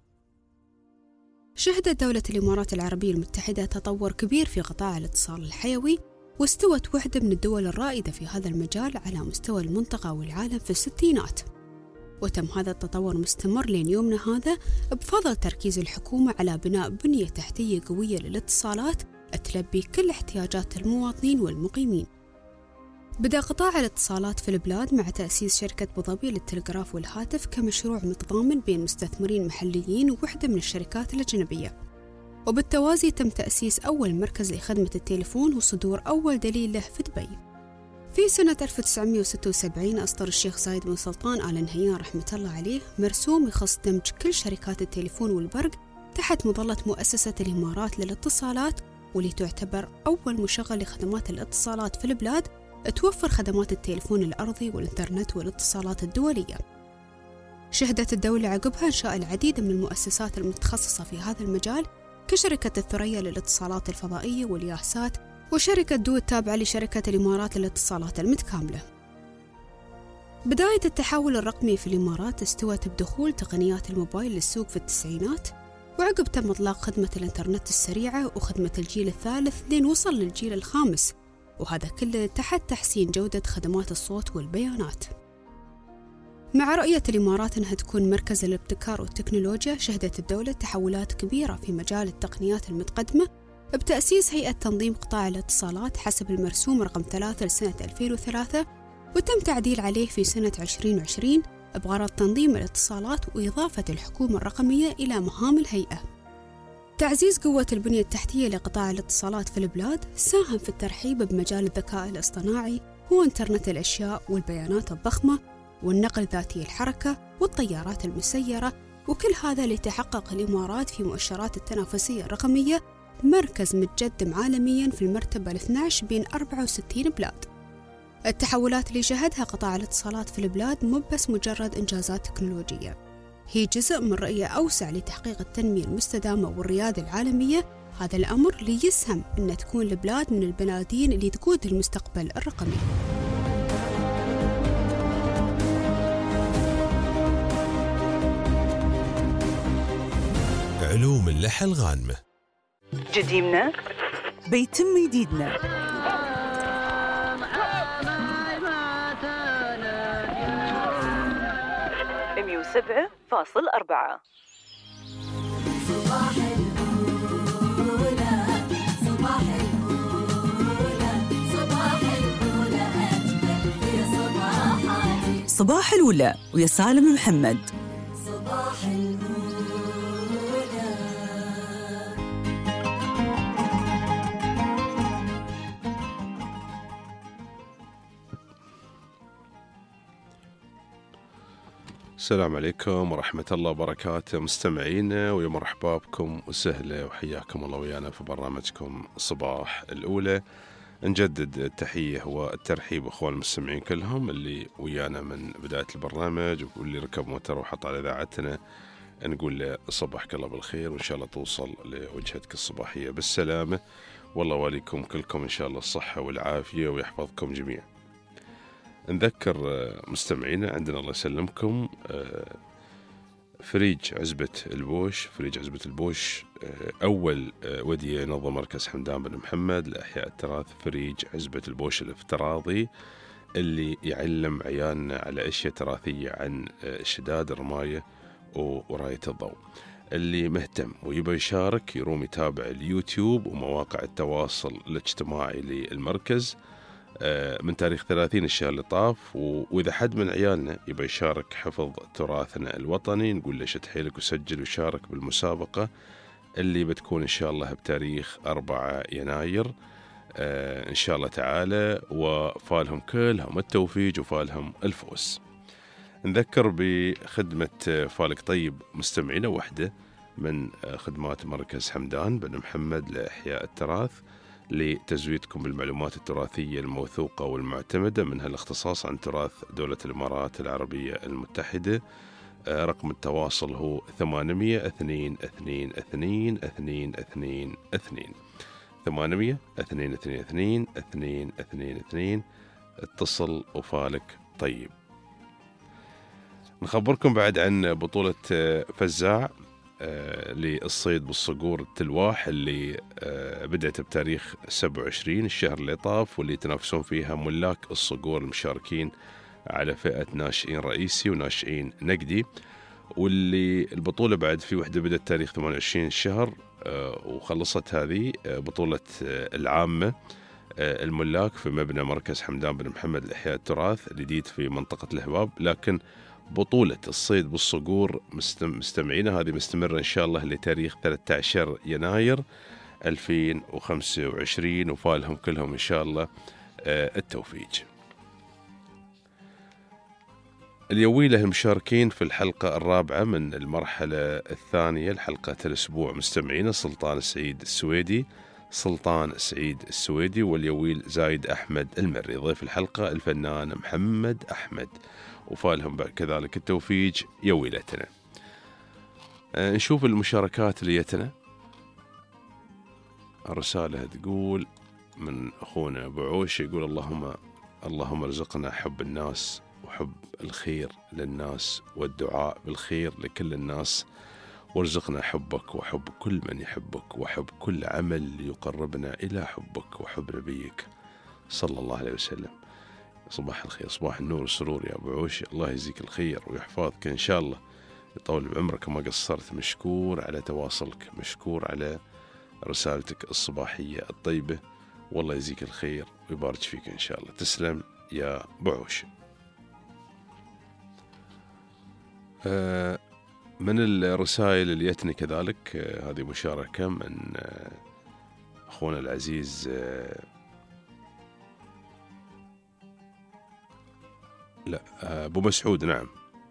S6: شهدت دولة الإمارات العربية المتحدة تطور كبير في قطاع الاتصال الحيوي، واستوت واحدة من الدول الرائدة في هذا المجال على مستوى المنطقة والعالم في الستينات. وتم هذا التطور مستمر لين يومنا هذا بفضل تركيز الحكومة على بناء بنية تحتية قوية للاتصالات تلبي كل احتياجات المواطنين والمقيمين. بدأ قطاع الاتصالات في البلاد مع تأسيس شركة أبوظبي للتلغراف والهاتف كمشروع متضامن بين مستثمرين محليين ووحدة من الشركات الأجنبية، وبالتوازي تم تأسيس أول مركز لخدمة التليفون وصدور أول دليل له في دبي. في سنة ألف وتسعمئة وستة وسبعين أصدر الشيخ زايد بن سلطان آل نهيان رحمة الله عليه مرسوم يخص دمج كل شركات التليفون والبرق تحت مظلة مؤسسة الإمارات للاتصالات، واللي تعتبر أول مشغل لخدمات الاتصالات في البلاد توفر خدمات التليفون الأرضي والإنترنت والاتصالات الدولية. شهدت الدولة عقبها إنشاء العديد من المؤسسات المتخصصة في هذا المجال كشركة الثريا للاتصالات الفضائية والياسات، وشركة دو التابعة لشركة الإمارات للاتصالات المتكاملة. بداية التحول الرقمي في الإمارات استوت بدخول تقنيات الموبايل للسوق في التسعينات، وعقب تم إطلاق خدمة الإنترنت السريعة وخدمة الجيل الثالث لين وصل للجيل الخامس، وهذا كله تحت تحسين جودة خدمات الصوت والبيانات. مع رؤية الإمارات أنها تكون مركز الابتكار والتكنولوجيا، شهدت الدولة تحولات كبيرة في مجال التقنيات المتقدمة بتأسيس هيئة تنظيم قطاع الاتصالات حسب المرسوم رقم ثلاثة لسنة ألفين وثلاثة، وتم تعديل عليه في سنة عشرين عشرين بغرض تنظيم الاتصالات وإضافة الحكومة الرقمية إلى مهام الهيئة. تعزيز قوة البنية التحتية لقطاع الاتصالات في البلاد ساهم في الترحيب بمجال الذكاء الاصطناعي وإنترنت الأشياء والبيانات الضخمة والنقل ذاتي الحركة والطيارات المسيرة، وكل هذا لتحقق الإمارات في مؤشرات التنافسية الرقمية مركز متقدم عالميا في المرتبة الاثنى عشر بين أربعة وستين بلاد. التحولات اللي شهدها قطاع الاتصالات في البلاد مو بس مجرد إنجازات تكنولوجية، هي جزء من رؤية أوسع لتحقيق التنمية المستدامة والريادة العالمية. هذا الأمر ليسهم أن تكون البلاد من البلادين اللي تقود المستقبل الرقمي.
S25: علوم اللحى الغانمة.
S1: جديمنا بيتم جديدنا. مئة وسبعة فاصل أربعة.
S2: صباح الأولى صباح الأولى صباح الأولى أجمل في صباحاتي.
S1: صباح الأولى ويا سالم محمد.
S2: صباح الأولى.
S3: السلام عليكم ورحمة الله وبركاته مستمعينا، ويا مرحبا بكم وسهلا وحياكم الله ويانا في برنامجكم صباح الأولى. نجدد التحية والترحيب أخوان المستمعين كلهم اللي ويانا من بداية البرنامج، واللي ركب موتر وحط على إذاعتنا نقول له صباحك الله بالخير، وإن شاء الله توصل لوجهتك الصباحية بالسلامة، والله واليكم كلكم إن شاء الله الصحة والعافية ويحفظكم جميعا. نذكر مستمعينا عندنا الله يسلمكم فريج عزبة البوش. فريج عزبة البوش أول ودية ينظم مركز حمدان بن محمد لإحياء التراث. فريج عزبة البوش الافتراضي اللي يعلم عيالنا على أشياء تراثية عن الشداد، الرماية وراية الضوء. اللي مهتم ويبى يشارك يروم يتابع اليوتيوب ومواقع التواصل الاجتماعي للمركز من تاريخ ثلاثين الشهر اللي طاف. وإذا حد من عيالنا يبى يشارك حفظ تراثنا الوطني نقول له شد حيلك وسجل وشارك بالمسابقة اللي بتكون إن شاء الله بتاريخ أربعة يناير إن شاء الله تعالى، وفالهم كلهم التوفيق وفالهم الفوز. نذكر بخدمة فالك طيب مستمعينا واحدة من خدمات مركز حمدان بن محمد لإحياء التراث لتزويدكم بالمعلومات التراثية الموثوقة والمعتمدة، منها الاختصاص عن تراث دولة الإمارات العربية المتحدة. رقم التواصل هو ثمانمية اثنين اثنين اثنين اثنين اثنين اثنين ثمانمية اثنين اثنين اثنين اثنين اثنين اثنين. اتصل وفالك طيب. نخبركم بعد عن بطولة فزاع للصيد بالصقور التلواح اللي بدأت بتاريخ سبعة وعشرين الشهر اللي طاف، واللي يتنافسون فيها ملاك الصقور المشاركين على فئة ناشئين رئيسي وناشئين نقدي. واللي البطولة بعد في وحدة بدأت تاريخ ثمانية وعشرين الشهر وخلصت هذه بطولة العامة الملاك في مبنى مركز حمدان بن محمد لإحياء التراث الجديد في منطقة الهباب. لكن بطولة الصيد بالصقور مستمعين هذه مستمرة إن شاء الله لتاريخ ثلاثة عشر يناير ألفين وخمسة وعشرين، وفالهم كلهم إن شاء الله التوفيق. اليويلة المشاركين في الحلقة الرابعة من المرحلة الثانية لحلقة الأسبوع مستمعين سلطان سعيد السويدي سلطان سعيد السويدي واليويل زايد أحمد المري. ضيف الحلقة الفنان محمد أحمد، وفالهم كذلك التوفيق يويلتنا. أه نشوف المشاركات اللي جتنا. الرسالة تقول من أخونا أبو عوش يقول اللهم اللهم ارزقنا حب الناس وحب الخير للناس والدعاء بالخير لكل الناس، وارزقنا حبك وحب كل من يحبك وحب كل عمل يقربنا إلى حبك وحب نبيك صلى الله عليه وسلم. صباح الخير، صباح النور والسرور يا أبو عوش، الله يجزيك الخير ويحفظك إن شاء الله، يطول بعمرك ما قصرت. مشكور على تواصلك، مشكور على رسالتك الصباحية الطيبة، والله يجزيك الخير ويبارك فيك إن شاء الله. تسلم يا أبو عوش. آه من الرسائل اللي جتني كذلك آه هذه مشاركة من آه أخونا العزيز آه لا أبو مسعود. نعم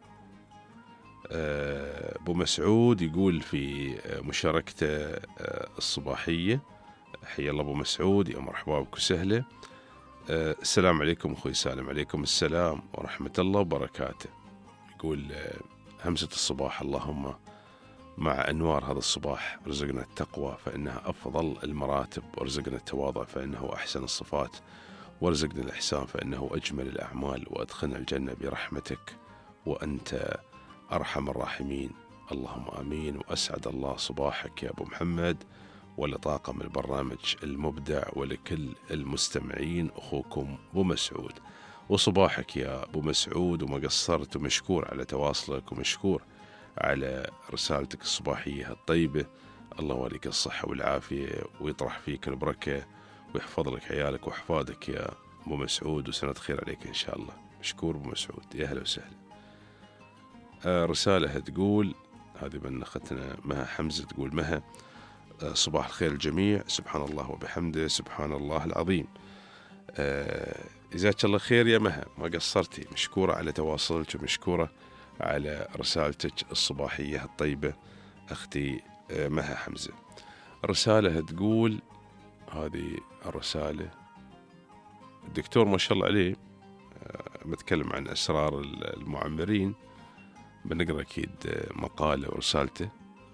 S3: أبو مسعود يقول في مشاركته الصباحية حيا الله أبو مسعود، يا مرحبا بك وسهلا. السلام عليكم أخوي سالم. عليكم السلام ورحمة الله وبركاته. يقول همسة الصباح اللهم مع أنوار هذا الصباح ارزقنا التقوى فإنها أفضل المراتب، وارزقنا التواضع فإنه أحسن الصفات، وارزقنا الإحسان فإنه أجمل الأعمال، وأدخلنا الجنة برحمتك وأنت أرحم الراحمين. اللهم آمين. وأسعد الله صباحك يا أبو محمد ولطاقم البرنامج المبدع ولكل المستمعين. أخوكم أبو مسعود. وصباحك يا أبو مسعود وما قصرت، ومشكور على تواصلك ومشكور على رسالتك الصباحية الطيبة. الله وليك الصحة والعافية ويطرح فيك البركة ويحفظ لك عيالك وأحفادك يا أبو مسعود، وسنة خير عليك إن شاء الله. مشكور أبو مسعود، يا أهلا وسهلا. آه رسالة تقول هذه من أختنا مها حمزة، تقول مها آه صباح الخير الجميع، سبحان الله وبحمده سبحان الله العظيم. آه جزاك الله خير يا مها، ما قصرتي. مشكورة على تواصلك ومشكورة على رسالتك الصباحية الطيبة أختي آه مها حمزة. الرسالة تقول هذه الرسالة الدكتور ما شاء الله عليه بتكلم عن أسرار المعمرين، بنقرأ أكيد مقالة ورسالته.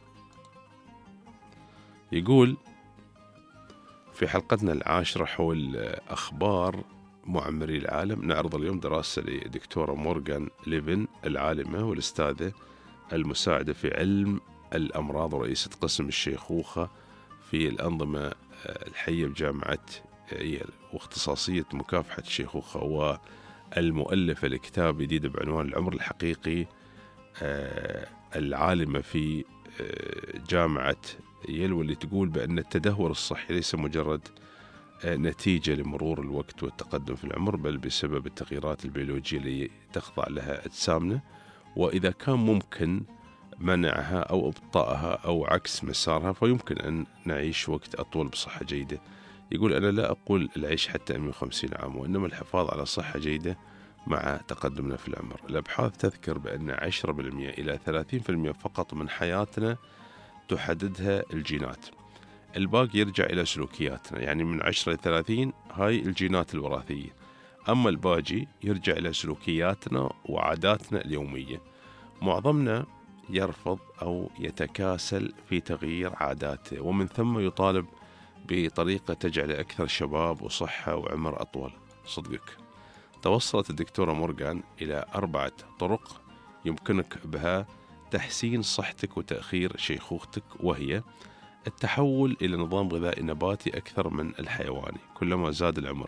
S3: يقول في حلقتنا العاشرة حول أخبار معمري العالم نعرض اليوم دراسة لدكتورة مورغان ليفن العالمة والأستاذة المساعدة في علم الأمراض ورئيسة قسم الشيخوخة في الأنظمة الحية بجامعة ييل، واختصاصية مكافحة الشيخوخة، والمؤلفة لكتاب جديد بعنوان العمر الحقيقي العالمة في جامعة يل واللي تقول بأن التدهور الصحي ليس مجرد نتيجة لمرور الوقت والتقدم في العمر، بل بسبب التغييرات البيولوجية اللي تخضع لها أجسامنا، وإذا كان ممكن منعها أو إبطائها أو عكس مسارها فيمكن أن نعيش وقت أطول بصحة جيدة. يقول أنا لا أقول العيش حتى مئة وخمسين عام، وإنما الحفاظ على صحة جيدة مع تقدمنا في العمر. الأبحاث تذكر بأن عشرة بالمئة إلى ثلاثين بالمئة فقط من حياتنا تحددها الجينات، الباقي يرجع إلى سلوكياتنا، يعني من عشرة إلى ثلاثين هاي الجينات الوراثية، أما الباقي يرجع إلى سلوكياتنا وعاداتنا اليومية. معظمنا يرفض أو يتكاسل في تغيير عاداته، ومن ثم يطالب بطريقة تجعل أكثر شباب وصحة وعمر أطول. صدقك توصلت الدكتورة مورغان إلى أربعة طرق يمكنك بها تحسين صحتك وتأخير شيخوختك، وهي التحول إلى نظام غذائي نباتي أكثر من الحيواني كلما زاد العمر.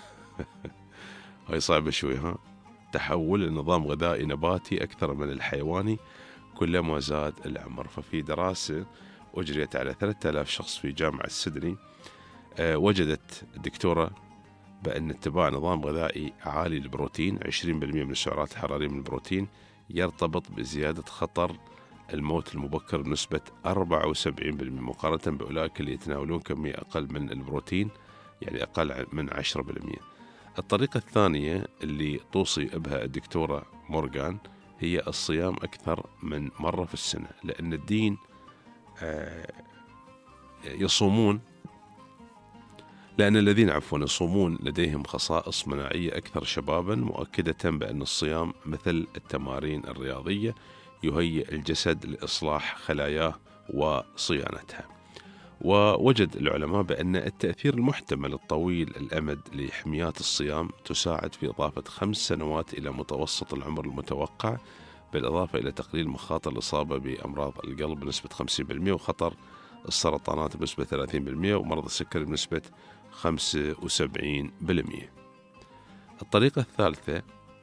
S3: هاي صعبة شوي ها، تحول إلى نظام غذائي نباتي أكثر من الحيواني كلما زاد العمر. ففي دراسة أجريت على ثلاثة آلاف شخص في جامعة سيدني، أه وجدت الدكتورة بأن اتباع نظام غذائي عالي البروتين عشرين بالمئة من السعرات الحرارية من البروتين يرتبط بزيادة خطر الموت المبكر بنسبة أربعة وسبعين بالمئة مقارنة بأولئك اللي يتناولون كمية أقل من البروتين، يعني أقل من عشرة بالمئة. الطريقة الثانية اللي توصي بها الدكتورة مورغان هي الصيام أكثر من مرة في السنة، لأن الدين يصومون لأن الذين عفوا يصومون لديهم خصائص مناعية أكثر شبابا، مؤكدة بأن الصيام مثل التمارين الرياضية يهيئ الجسد لإصلاح خلاياه وصيانتها. ووجد العلماء بأن التأثير المحتمل الطويل الأمد لحميات الصيام تساعد في إضافة خمس سنوات إلى متوسط العمر المتوقع، بالإضافة إلى تقليل مخاطر الإصابة بأمراض القلب بنسبة خمسين بالمئة، وخطر السرطانات بنسبة ثلاثين بالمئة، ومرض السكري بنسبة خمسة وسبعين بالمئة. الطريقة الثالثة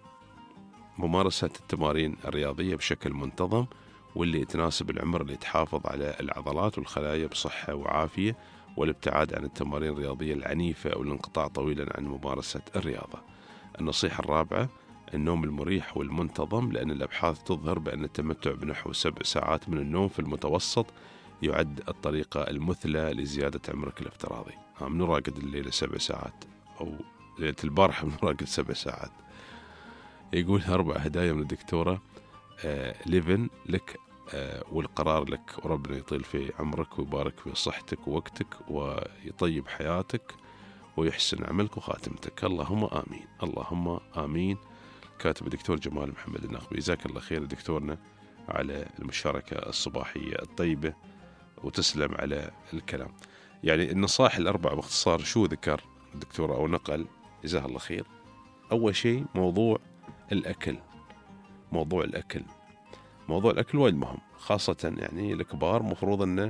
S3: ممارسة التمارين الرياضية بشكل منتظم، واللي تناسب العمر، اللي تحافظ على العضلات والخلايا بصحة وعافية، والابتعاد عن التمارين الرياضية العنيفة أو الانقطاع طويلا عن ممارسة الرياضة. النصيحة الرابعة النوم المريح والمنتظم، لأن الأبحاث تظهر بأن التمتع بنحو سبع ساعات من النوم في المتوسط يعد الطريقة المثلى لزيادة عمرك الافتراضي. من راقد الليلة سبع ساعات أو ليلة البارحة من راقد سبع ساعات. يقول أربع هدايا من الدكتورة آه ليفن لك آه والقرار لك، وربنا يطيل في عمرك ويبارك في صحتك ووقتك ويطيب حياتك ويحسن عملك وخاتمتك. اللهم آمين اللهم آمين. كاتب الدكتور جمال محمد الناقبي. جزاك الله خير دكتورنا على المشاركة الصباحية الطيبة، وتسلم على الكلام. يعني النصائح الأربعة باختصار شو ذكر الدكتور أو نقل، جزاه الله خير. أول شيء موضوع الأكل، موضوع الأكل موضوع الأكل وايد مهم، خاصة يعني الكبار مفروض أنه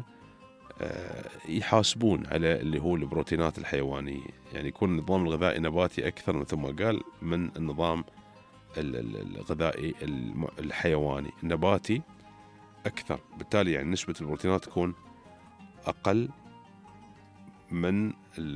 S3: يحاسبون على اللي هو البروتينات الحيوانية، يعني يكون النظام الغذائي نباتي أكثر مثل ما قال من النظام الغذائي الحيواني. النباتي أكثر، بالتالي يعني نسبة البروتينات تكون أقل من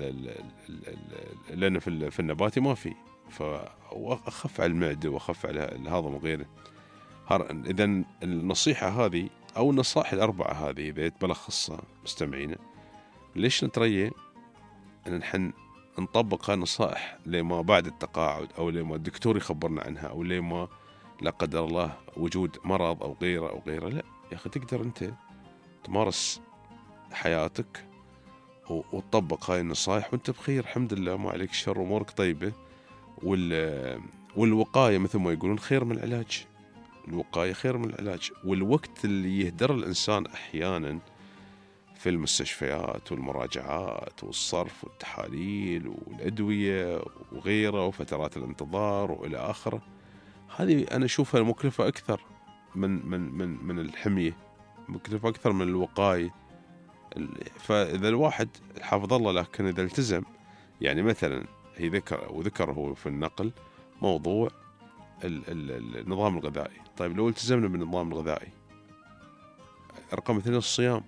S3: لأن في النباتي ما في، فأخف على المعدة وأخف على الهضم وغيره. إذن النصيحة هذه أو النصائح الأربعة هذه إذا بلخصها مستمعينا، ليش نتريى أن نحن نطبق هالنصائح لما بعد التقاعد، أو لما الدكتور يخبرنا عنها، أو لما لا قدر الله وجود مرض أو غيره أو غيره. لا يا أخي، تقدر أنت تمارس حياتك وتطبق هاي النصائح وأنت بخير الحمد لله، ما عليك شر، أمورك طيبة. والوقاية مثل ما يقولون خير من العلاج، الوقاية خير من العلاج. والوقت اللي يهدر الإنسان أحيانا في المستشفيات والمراجعات والصرف والتحاليل والأدوية وغيره وفترات الانتظار وإلى آخره، هذه أنا أشوفها مكلفة أكثر من من من من الحمية، مكلفة أكثر من الوقاية. فإذا الواحد حافظ الله، لكن إذا التزم، يعني مثلا هي ذكر وذكر هو في النقل موضوع النظام الغذائي. طيب لو التزمنا بالنظام الغذائي رقم اثنين الصيام.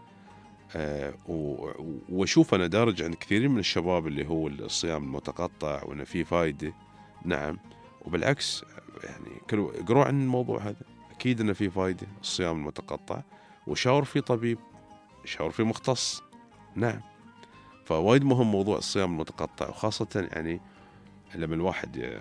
S3: أه واشوف انا دارج عند كثيرين من الشباب اللي هو الصيام المتقطع وانه فيه فايده. نعم، وبالعكس يعني كلوا اقروا عن الموضوع هذا، اكيد انه فيه فايده الصيام المتقطع، وشاور فيه طبيب، شاور فيه مختص. نعم، فوايد مهم موضوع الصيام المتقطع، وخاصه يعني لما الواحد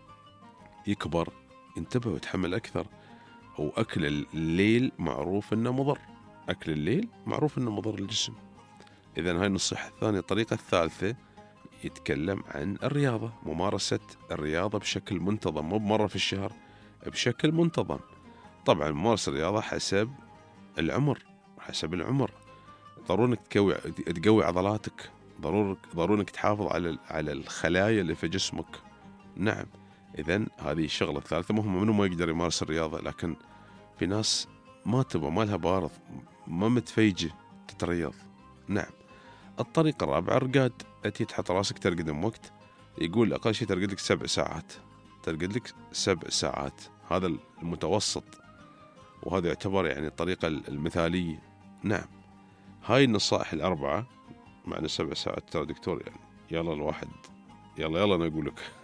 S3: يكبر ينتبه ويتحمل اكثر. او اكل الليل معروف انه مضر، اكل الليل معروف انه مضر للجسم. اذا هاي النصيحه الثانيه. الطريقه الثالثه يتكلم عن الرياضه، ممارسه الرياضه بشكل منتظم، مو بمره في الشهر، بشكل منتظم. طبعا ممارسه الرياضه حسب العمر، حسب العمر. ضروري انك تقوي تقوي عضلاتك، ضروري ضروري انك تحافظ على على الخلايا اللي في جسمك. نعم، اذا هذه الشغله الثالثه مهمه. منو ما يقدر يمارس الرياضه، لكن في ناس ما تبغى، ما لها بارض، ما متفيجه تتريض. نعم. الطريقه الرابعه الرقاد، اتي تحط راسك ترقد وقت، يقول اقل شيء ترقد لك سبع ساعات، ترقد لك سبع ساعات، هذا المتوسط، وهذا يعتبر يعني الطريقه المثاليه. نعم، هاي النصائح الاربعه. معنى سبع ساعات ترى دكتور يعني يلا الواحد يلا يلا انا اقول لك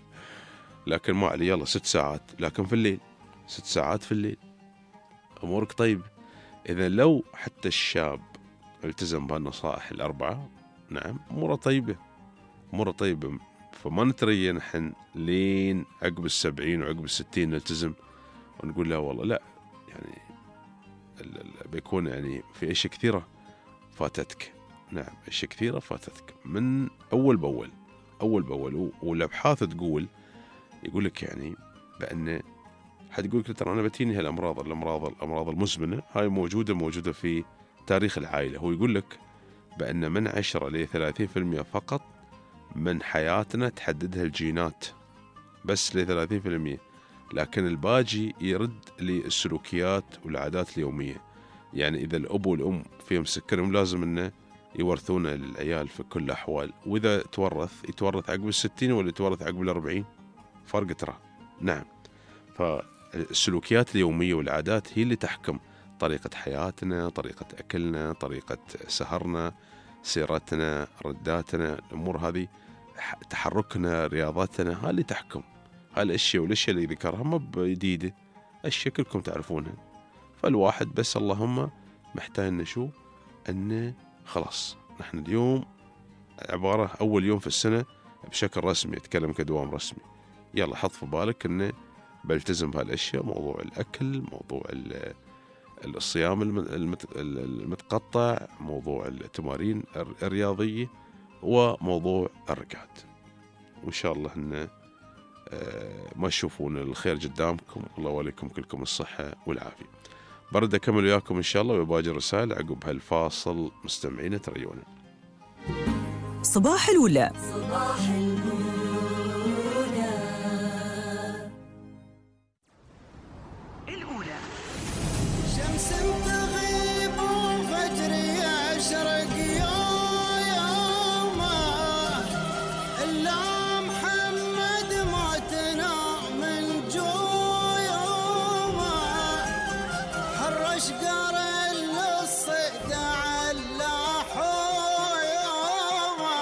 S3: لكن ما علي، يلا ست ساعات، لكن في الليل ست ساعات في الليل امورك طيبه. اذا لو حتى الشاب التزم بهالنصائح الاربعه، نعم اموره طيبه، اموره طيبه. فما نتريا نحن لين عقب السبعين وعقب الستين نلتزم ونقول لا والله لا، يعني بيكون يعني في اشياء كثيره فاتتك. نعم، اشياء كثيره فاتتك من اول باول اول باول. والابحاث تقول يقول لك يعني بان حتقول لك ترى انا بتيني هالامراض الامراض الامراض المزمنه هاي موجوده موجوده في تاريخ العائله. هو يقول لك بان من عشرة إلى ثلاثين بالمئة فقط من حياتنا تحددها الجينات، بس ل ثلاثين بالمئة، لكن الباقي يرد للسلوكيات والعادات اليوميه. يعني اذا الاب والام فيهم سكرهم لازم انه يورثونه للعيال في كل الأحوال، وإذا تورث يتورث عقب الستين ولا يتورث عقب الأربعين، فرق ترى. نعم، فالسلوكيات اليومية والعادات هي اللي تحكم طريقة حياتنا، طريقة أكلنا، طريقة سهرنا، سيرتنا، رداتنا، الأمور هذه، تحركنا، رياضتنا، هاي اللي تحكم. هاي الأشياء والأشياء اللي ذكرها ما بجديدة، أشياء كلكم تعرفونها. فالواحد بس اللهم محتاج نشوف أن خلاص نحن اليوم عبارة أول يوم في السنة بشكل رسمي، أتكلم كدوام رسمي، يلا حط في بالك أنه بلتزم بهالأشياء، موضوع الأكل، موضوع الصيام المتقطع، موضوع التمارين الرياضية، وموضوع الركعات. وإن شاء الله أنه ما تشوفون الخير قدامكم. الله وليكم كلكم الصحة والعافية. برد أكمل وياكم إن شاء الله وباقي الرسائل عقب هالفاصل. مستمعين تريونا.
S1: صباح الولا.
S2: صباح الولا. الأولى.
S4: شمس تغيب وفجر يشرق يوما، إلا محمد موتنا من جويوما، حرش قار الصيد على حيوما،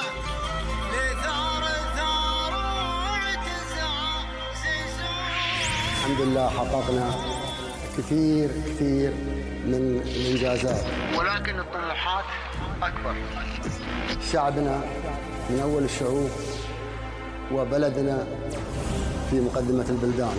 S4: لثار ثار واعتزى سيزون.
S24: الحمد لله حققنا كثير كثير من الإنجازات،
S23: ولكن الطموحات أكبر.
S24: شعبنا من أول الشعوب، وبلدنا في مقدمة البلدان.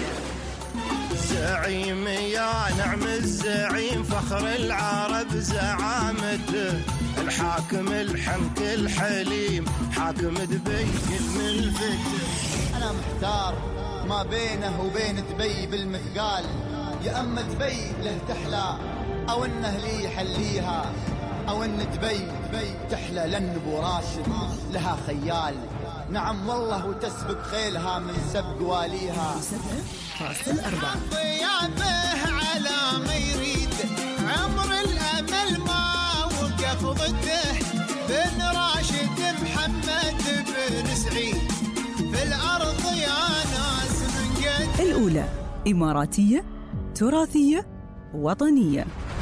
S4: زعيم يا نعم الزعيم، فخر العرب زعامته، الحاكم الحنك الحليم، حاكم دبي الملفت.
S13: أنا محتار ما بينه وبين دبي بالمثقال، يا أما دبي له تحلى أو إنه لي يحليها، أو إن دبي تحلى لأن أبو راشد لها خيال. نعم والله وتسبق خيلها من سبق واليها.
S1: فاصل أربعة.
S4: ضيافه على ما يريد، عمر الأمل ما وقف ضده، بن راشد محمد بن سعيد في الأرض يا ناس من قد.
S1: الأولى إماراتية، تراثية، وطنية.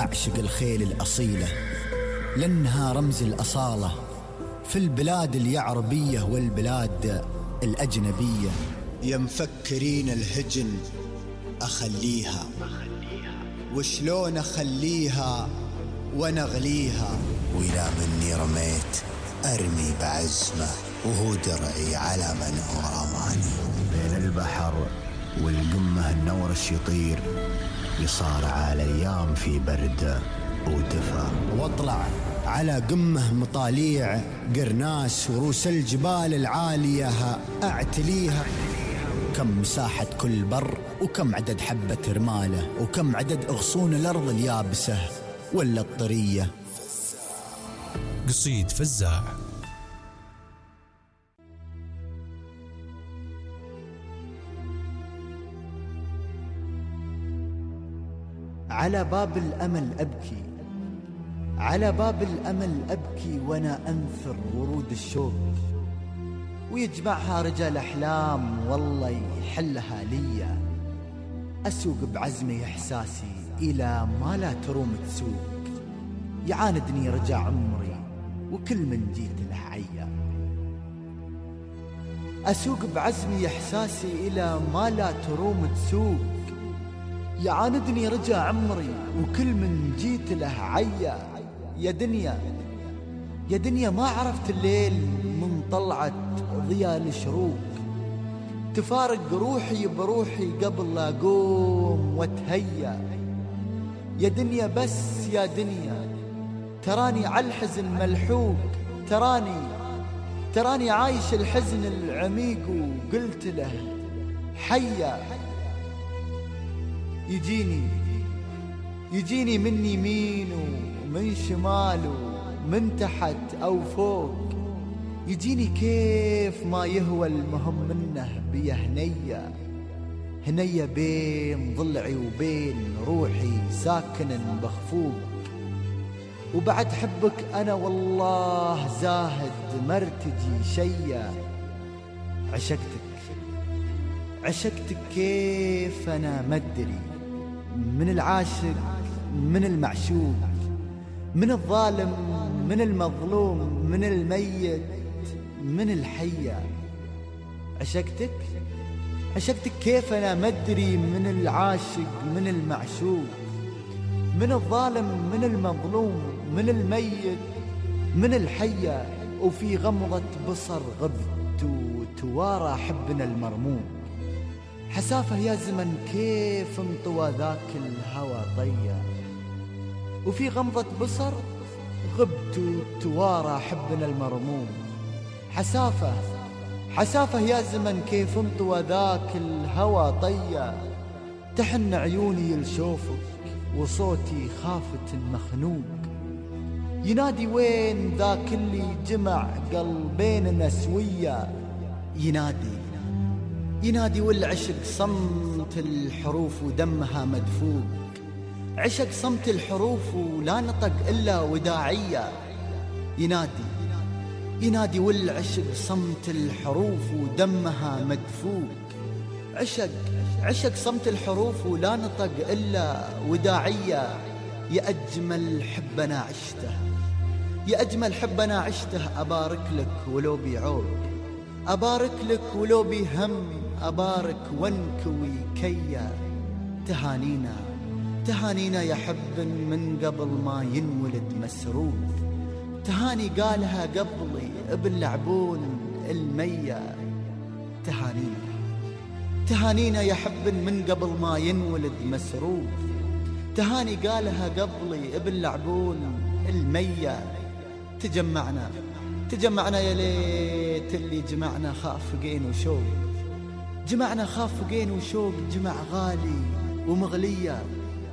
S17: أعشق الخيل الأصيلة لأنها رمز الأصالة في البلاد اليعربية والبلاد الأجنبية. يا مفكرين الهجن أخليها، وشلون أخليها ونغليها،
S25: وإذا مني رميت أرمي بعزمه وهو درعي على من هو رماني.
S17: بين البحر والقمة النورش يطير، يصارع الأيام في برد ودفا، واطلع على قمة مطاليع قرناس وروس الجبال العالية أعتليها. كم مساحة كل بر، وكم عدد حبة رماله، وكم عدد أغصون الأرض اليابسة ولا الطرية.
S18: قصيد فزاع.
S17: على باب الأمل أبكي، على باب الأمل أبكي وأنا أنثر ورود الشوق، ويجمعها رجال أحلام والله يحلها ليا. أسوق بعزمي إحساسي إلى ما لا تروم تسوق، يعاندني رجع عمري وكل من جيت له عيا. أسوق بعزمي إحساسي إلى ما لا تروم تسوق، يعاندني رجع عمري وكل من جيت له عيا. يا دنيا يا دنيا ما عرفت الليل من طلعت ضياء الشروق، تفارق روحي بروحي قبل لا أقوم واتهيا. يا دنيا بس يا دنيا تراني على الحزن ملحوق، تراني تراني عايش الحزن العميق وقلت له حيا. يجيني يجيني من يمين ومن شمال ومن تحت أو فوق، يجيني كيف ما يهوى، المهم منه بيه هنية هنية بين ضلعي وبين روحي ساكن بخفوق. وبعد حبك أنا والله زاهد مرتجي شيا. عشقتك عشقتك كيف أنا مدري، من العاشق من المعشوق، من الظالم من المظلوم، من الميت من الحية. عشقتك عشقتك كيف أنا مدري، من العاشق من المعشوق، من الظالم من المظلوم، من الميت من الحية. وفي غمضة بصر غبت وتوارى حبنا المرموم. حسافة يا زمن كيف انطوى ذاك الهوى طيا، وفي غمضة بصر غبت وتوارى حبنا المرموم. حسافة حسافة يا زمن كيف انطوى ذاك الهوى طيا. تحن عيوني لشوفك وصوتي خافت مخنوق، ينادي وين ذاك اللي جمع قلبيننا سويا. ينادي ينادي والعشق صمت الحروف ودمها مدفوق، عشق صمت الحروف ولا نطق إلا وداعية. ينادي ينادي والعشق صمت الحروف ودمها مدفوق، عشق عشق صمت الحروف ولا نطق إلا وداعية. يا أجمل حب أنا عشته، يا أجمل حب أنا عشته، أبارك لك ولو بعود، أبارك لك ولو بهم، أبارك وانكوي كيا. تهانينا تهانينا يا حب من قبل ما ينولد مسروق، تهاني قالها قبلي باللعبون المية. تهانينا تهانينا يا حب من قبل ما ينولد مسروق، تهاني قالها قبلي باللعبون المية. تجمعنا تجمعنا يا ليت اللي جمعنا خافقين وشوق، جمعنا خافقين وشوق، جمع غالي ومغلية.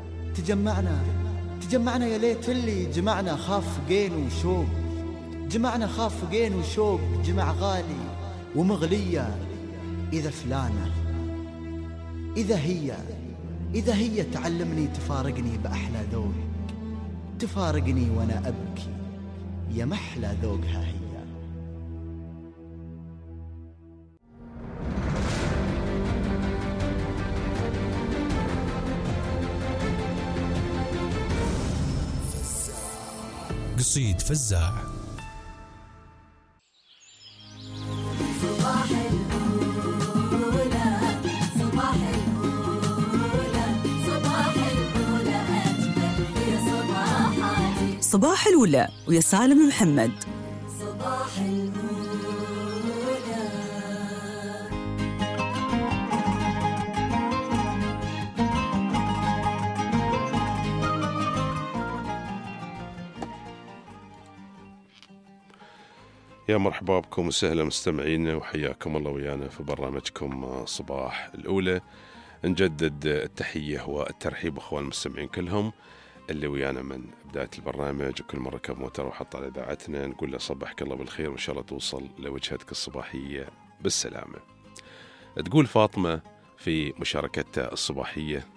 S17: تجمعنا تجمعنا يا ليت اللي جمعنا خافقين وشوق، جمعنا خافقين وشوق، جمع غالي ومغلية. إذا فلانة إذا هي إذا هي تعلمني تفارقني بأحلى ذوق، تفارقني وأنا أبكي يا محلى ذوقها هي.
S18: قصيد فزاع.
S2: صباح الأولى صباح الأولى صباح الأولى أجمل في صباحاتي.
S1: صباح الأولى ويا سالم محمد.
S2: صباح الأولى.
S3: يا مرحبا بكم وسهلا مستمعينا وحياكم الله ويانا في برنامجكم صباح الأولى. نجدد التحية والترحيب أخوان المستمعين كلهم اللي ويانا من بداية البرنامج، وكل مرة ركب موتر وحط على إذاعتنا نقول له صبحك الله بالخير وإن شاء الله توصل لوجهتك الصباحية بالسلامة. تقول فاطمة في مشاركتها الصباحية: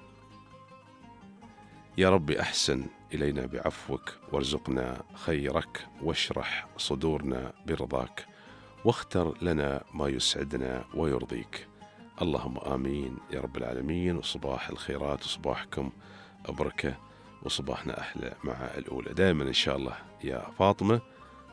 S3: يا ربي أحسن إلينا بعفوك وارزقنا خيرك واشرح صدورنا برضاك واختر لنا ما يسعدنا ويرضيك. اللهم آمين يا رب العالمين. وصباح الخيرات وصباحكم بركة وصباحنا أحلى مع الأولى دائما إن شاء الله يا فاطمة.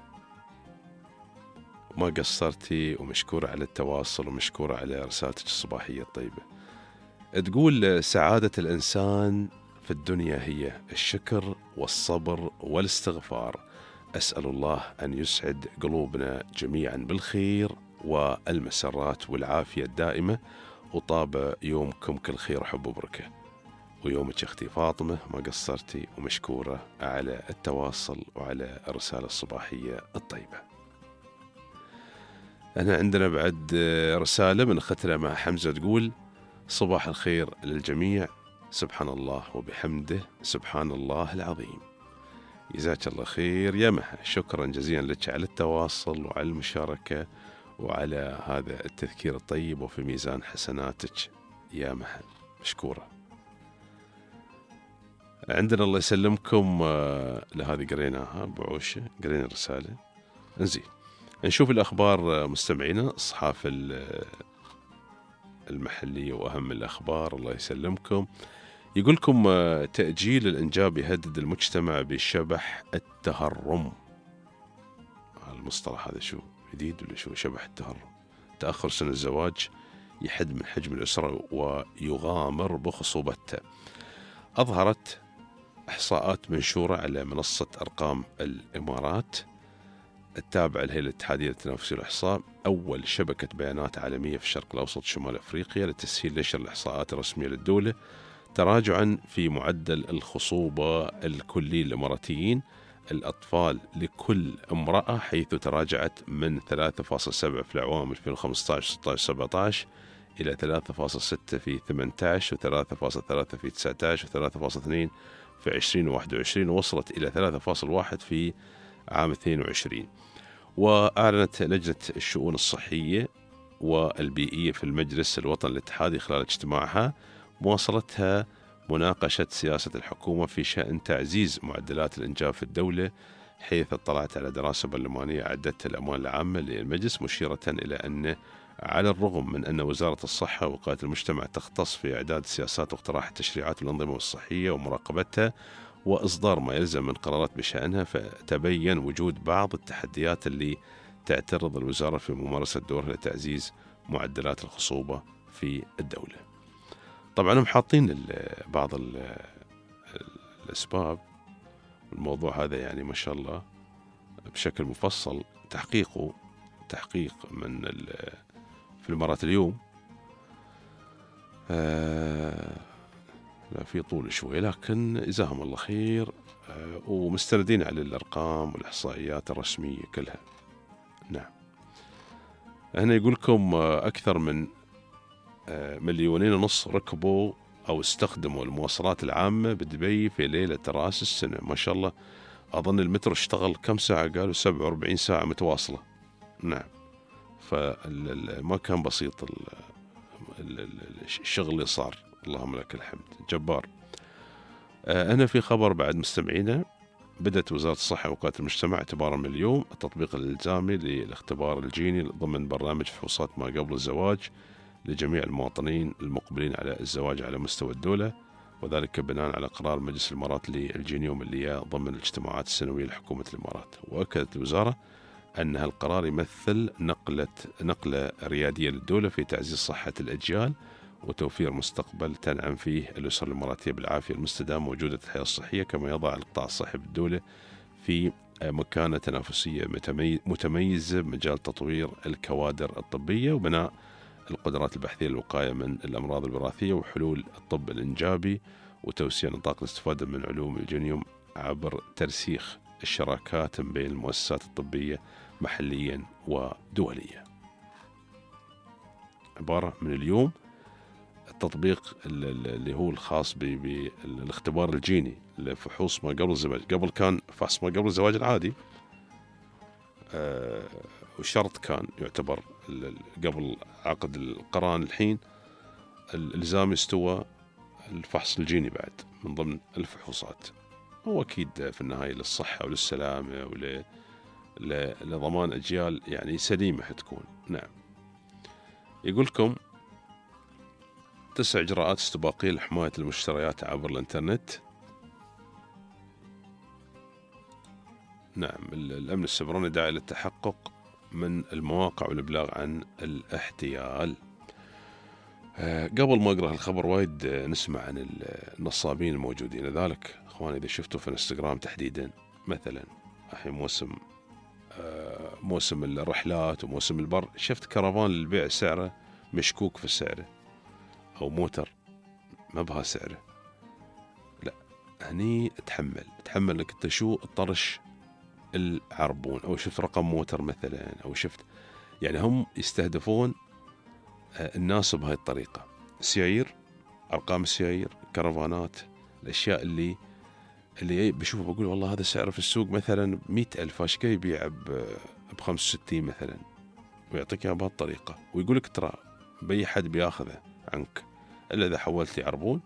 S3: ما قصرتي ومشكورة على التواصل ومشكورة على رسالتك الصباحية الطيبة. تقول: سعادة الإنسان في الدنيا هي الشكر والصبر والاستغفار. أسأل الله أن يسعد قلوبنا جميعا بالخير والمسرات والعافية الدائمة، وطاب يومكم كل خير وحب وبركة. ويومك أختي فاطمة ما قصرتي ومشكورة على التواصل وعلى الرسالة الصباحية الطيبة. أنا عندنا بعد رسالة من أختنا مع حمزة تقول: صباح الخير للجميع، سبحان الله وبحمده سبحان الله العظيم. جزاك الله خير يا مها، شكرا جزيلا لك على التواصل وعلى المشاركة وعلى هذا التذكير الطيب، وفي ميزان حسناتك يا مها، مشكورة. عندنا الله يسلمكم لهذه قريناها بعوشة، قرينا الرسالة. انزين نشوف الأخبار مستمعينا، الصحافة المحلية وأهم الأخبار. الله يسلمكم. يقولكم: تأجيل الإنجاب يهدد المجتمع بشبح التهرم. المصطلح هذا شو جديد ولا شو؟ شبح التهرم. تأخر سن الزواج يحد من حجم الأسرة ويغامر بخصوبتها. أظهرت إحصاءات منشورة على منصة أرقام الإمارات التابعة للهيئة الاتحادية للتنافس والإحصاء، أول شبكة بيانات عالمية في الشرق الأوسط شمال أفريقيا لتسهيل نشر الإحصاءات الرسمية للدولة، تراجعا في معدل الخصوبة الكلي للإماراتيين الأطفال لكل امرأة، حيث تراجعت من ثلاثة فاصلة سبعة في الأعوام ألفين وخمسة عشر ستة عشر سبعة عشر إلى ثلاثة فاصلة ستة في ثمانية عشر وثلاثة فاصلة ثلاثة في تسعة عشر وثلاثة فاصلة اثنين في عشرين وواحد وعشرين، ووصلت إلى ثلاثة فاصلة واحد في عام اثنين وعشرين. وأعلنت لجنة الشؤون الصحية والبيئية في المجلس الوطني الاتحادي خلال اجتماعها مواصلتها مناقشة سياسة الحكومة في شأن تعزيز معدلات الإنجاب في الدولة، حيث اطلعت على دراسة برلمانية أعدتها الأموال العامة للمجلس، مشيرة إلى أن على الرغم من أن وزارة الصحة ووقاية المجتمع تختص في إعداد سياسات واقتراح التشريعات والأنظمة الصحية ومراقبتها وإصدار ما يلزم من قرارات بشأنها، فتبين وجود بعض التحديات اللي تعترض الوزارة في ممارسة دورها لتعزيز معدلات الخصوبة في الدولة. طبعا هم حاطين بعض الأسباب الموضوع هذا، يعني ما شاء الله بشكل مفصل تحقيقه تحقيق من في الإمارات اليوم. آه لا في طول شوي، لكن جزاهم الله خير، آه ومستندين على الأرقام والإحصائيات الرسمية كلها. نعم. هنا يقولكم آه أكثر من آه مليونين ونص ركبوا أو استخدموا المواصلات العامة بدبي في ليلة رأس السنة. ما شاء الله، أظن المترو اشتغل كم ساعة؟ قالوا سبعة وأربعين ساعة متواصلة. نعم. فما كان بسيط الشغل اللي صار، اللهم لك الحمد، جبار. أنا في خبر بعد مستمعينا، بدأت وزارة الصحة ووقاية المجتمع اعتبارا من اليوم التطبيق الإلزامي للاختبار الجيني ضمن برنامج فحوصات ما قبل الزواج لجميع المواطنين المقبلين على الزواج على مستوى الدولة. وذلك بناء على قرار مجلس الإمارات للجنيوم اللي هي ضمن الاجتماعات السنوية لحكومة الإمارات. وأكدت الوزارة أن هالقرار يمثل نقلة نقلة ريادية للدولة في تعزيز صحة الأجيال وتوفير مستقبل تنعم فيه الأسر الإماراتية بالعافية المستدامة وجودة الحياة الصحية، كما يضع القطاع الصحي بالدولة في مكانة تنافسية متميزة بمجال تطوير الكوادر الطبية وبناء القدرات البحثية للوقاية من الأمراض الوراثية وحلول الطب الإنجابي وتوسيع نطاق الاستفادة من علوم الجنيوم عبر ترسيخ الشراكات بين المؤسسات الطبية محليا ودوليا. عبارة من اليوم التطبيق اللي هو الخاص بالاختبار الجيني لفحوص ما قبل الزواج. قبل كان فحص ما قبل الزواج العادي، أه وشرط كان يعتبر قبل عقد القران. الحين الإلزام يستوى الفحص الجيني بعد من ضمن الفحوصات، هو أكيد في النهاية للصحة وللسلامة ولضمان أجيال يعني سليمة حتكون. نعم. يقولكم تسع إجراءات استباقية لحماية المشتريات عبر الإنترنت. نعم. الأمن السيبراني داعي للتحقق من المواقع والإبلاغ عن الاحتيال. أه قبل ما أقرأ الخبر وايد نسمع عن النصابين الموجودين، لذلك أخواني إذا شفتوا في الانستغرام تحديدا مثلا الحين موسم أه موسم الرحلات وموسم البر، شفت كرفان للبيع سعره مشكوك في سعره أو موتر ما بها سعره، لا هني تحمل تحمل لك انت شو الطرش العربون، أو شفت رقم موتر مثلا، أو شفت يعني هم يستهدفون الناس بهاي الطريقة. سيايير، أرقام السيايير، كرفانات، الأشياء اللي اللي بشوفه بقول والله هذا سعره في السوق مثلا مئة ألف، عشان يبيع بخمس وستين مثلا ويعطيك إياه بهالطريقة ويقولك ترى بأي حد بياخذه عنك إلا إذا حولت لي عربون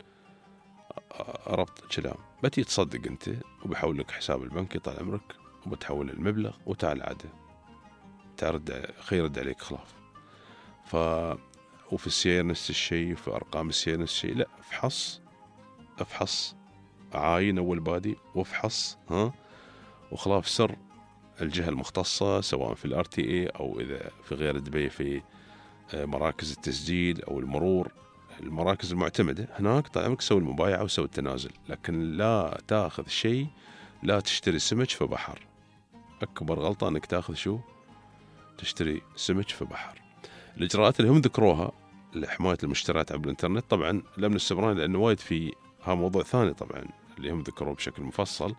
S3: ربط كلام، بتي تصدق أنت وبيحول لك حساب البنك يطال عمرك وبتحول المبلغ وتعال عاده تعرض خيرد عليك خلاف. ف وفي السير نفس الشيء، في أرقام السير نفس الشيء. لا افحص افحص عاين أول بادي وافحص ها وخلاف سر الجهة المختصة سواء في الار تي اي أو إذا في غير دبي في مراكز التسجيل أو المرور، المراكز المعتمدة هناك طال سوي المبايعة وسوي التنازل، لكن لا تاخذ شيء، لا تشتري سمك في بحر. أكبر غلطة أنك تاخذ شو تشتري سمك في بحر. الإجراءات اللي هم ذكروها لحماية المشتريات عبر الإنترنت طبعا الأمن السيبراني لأنه وايد في ها موضوع ثاني طبعا اللي هم ذكروه بشكل مفصل.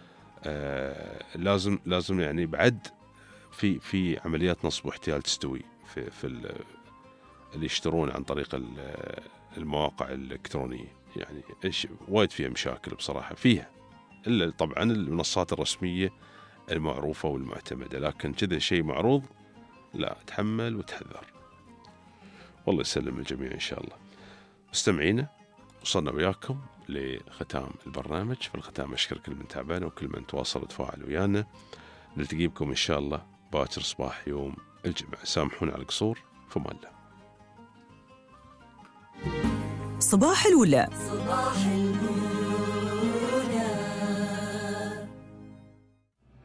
S3: آه لازم لازم يعني بعد في في عمليات نصب واحتيال تستوي في في اللي يشترون عن طريق المواقع الإلكترونية، يعني إيش وايد فيها مشاكل بصراحة فيها، إلا طبعا المنصات الرسمية المعروفة والمعتمدة، لكن كذا شيء معروض لا تحمل وتحذر. والله يسلم الجميع إن شاء الله. مستمعينا وصلنا وياكم لختام البرنامج. في الختام أشكر كل من تابعنا وكل من تواصل وتفاعل ويانا. نلتقي بكم إن شاء الله باكر صباح يوم الجمعة. سامحونا على القصور، فما الله.
S1: صباح الولا.
S2: صباح الولا.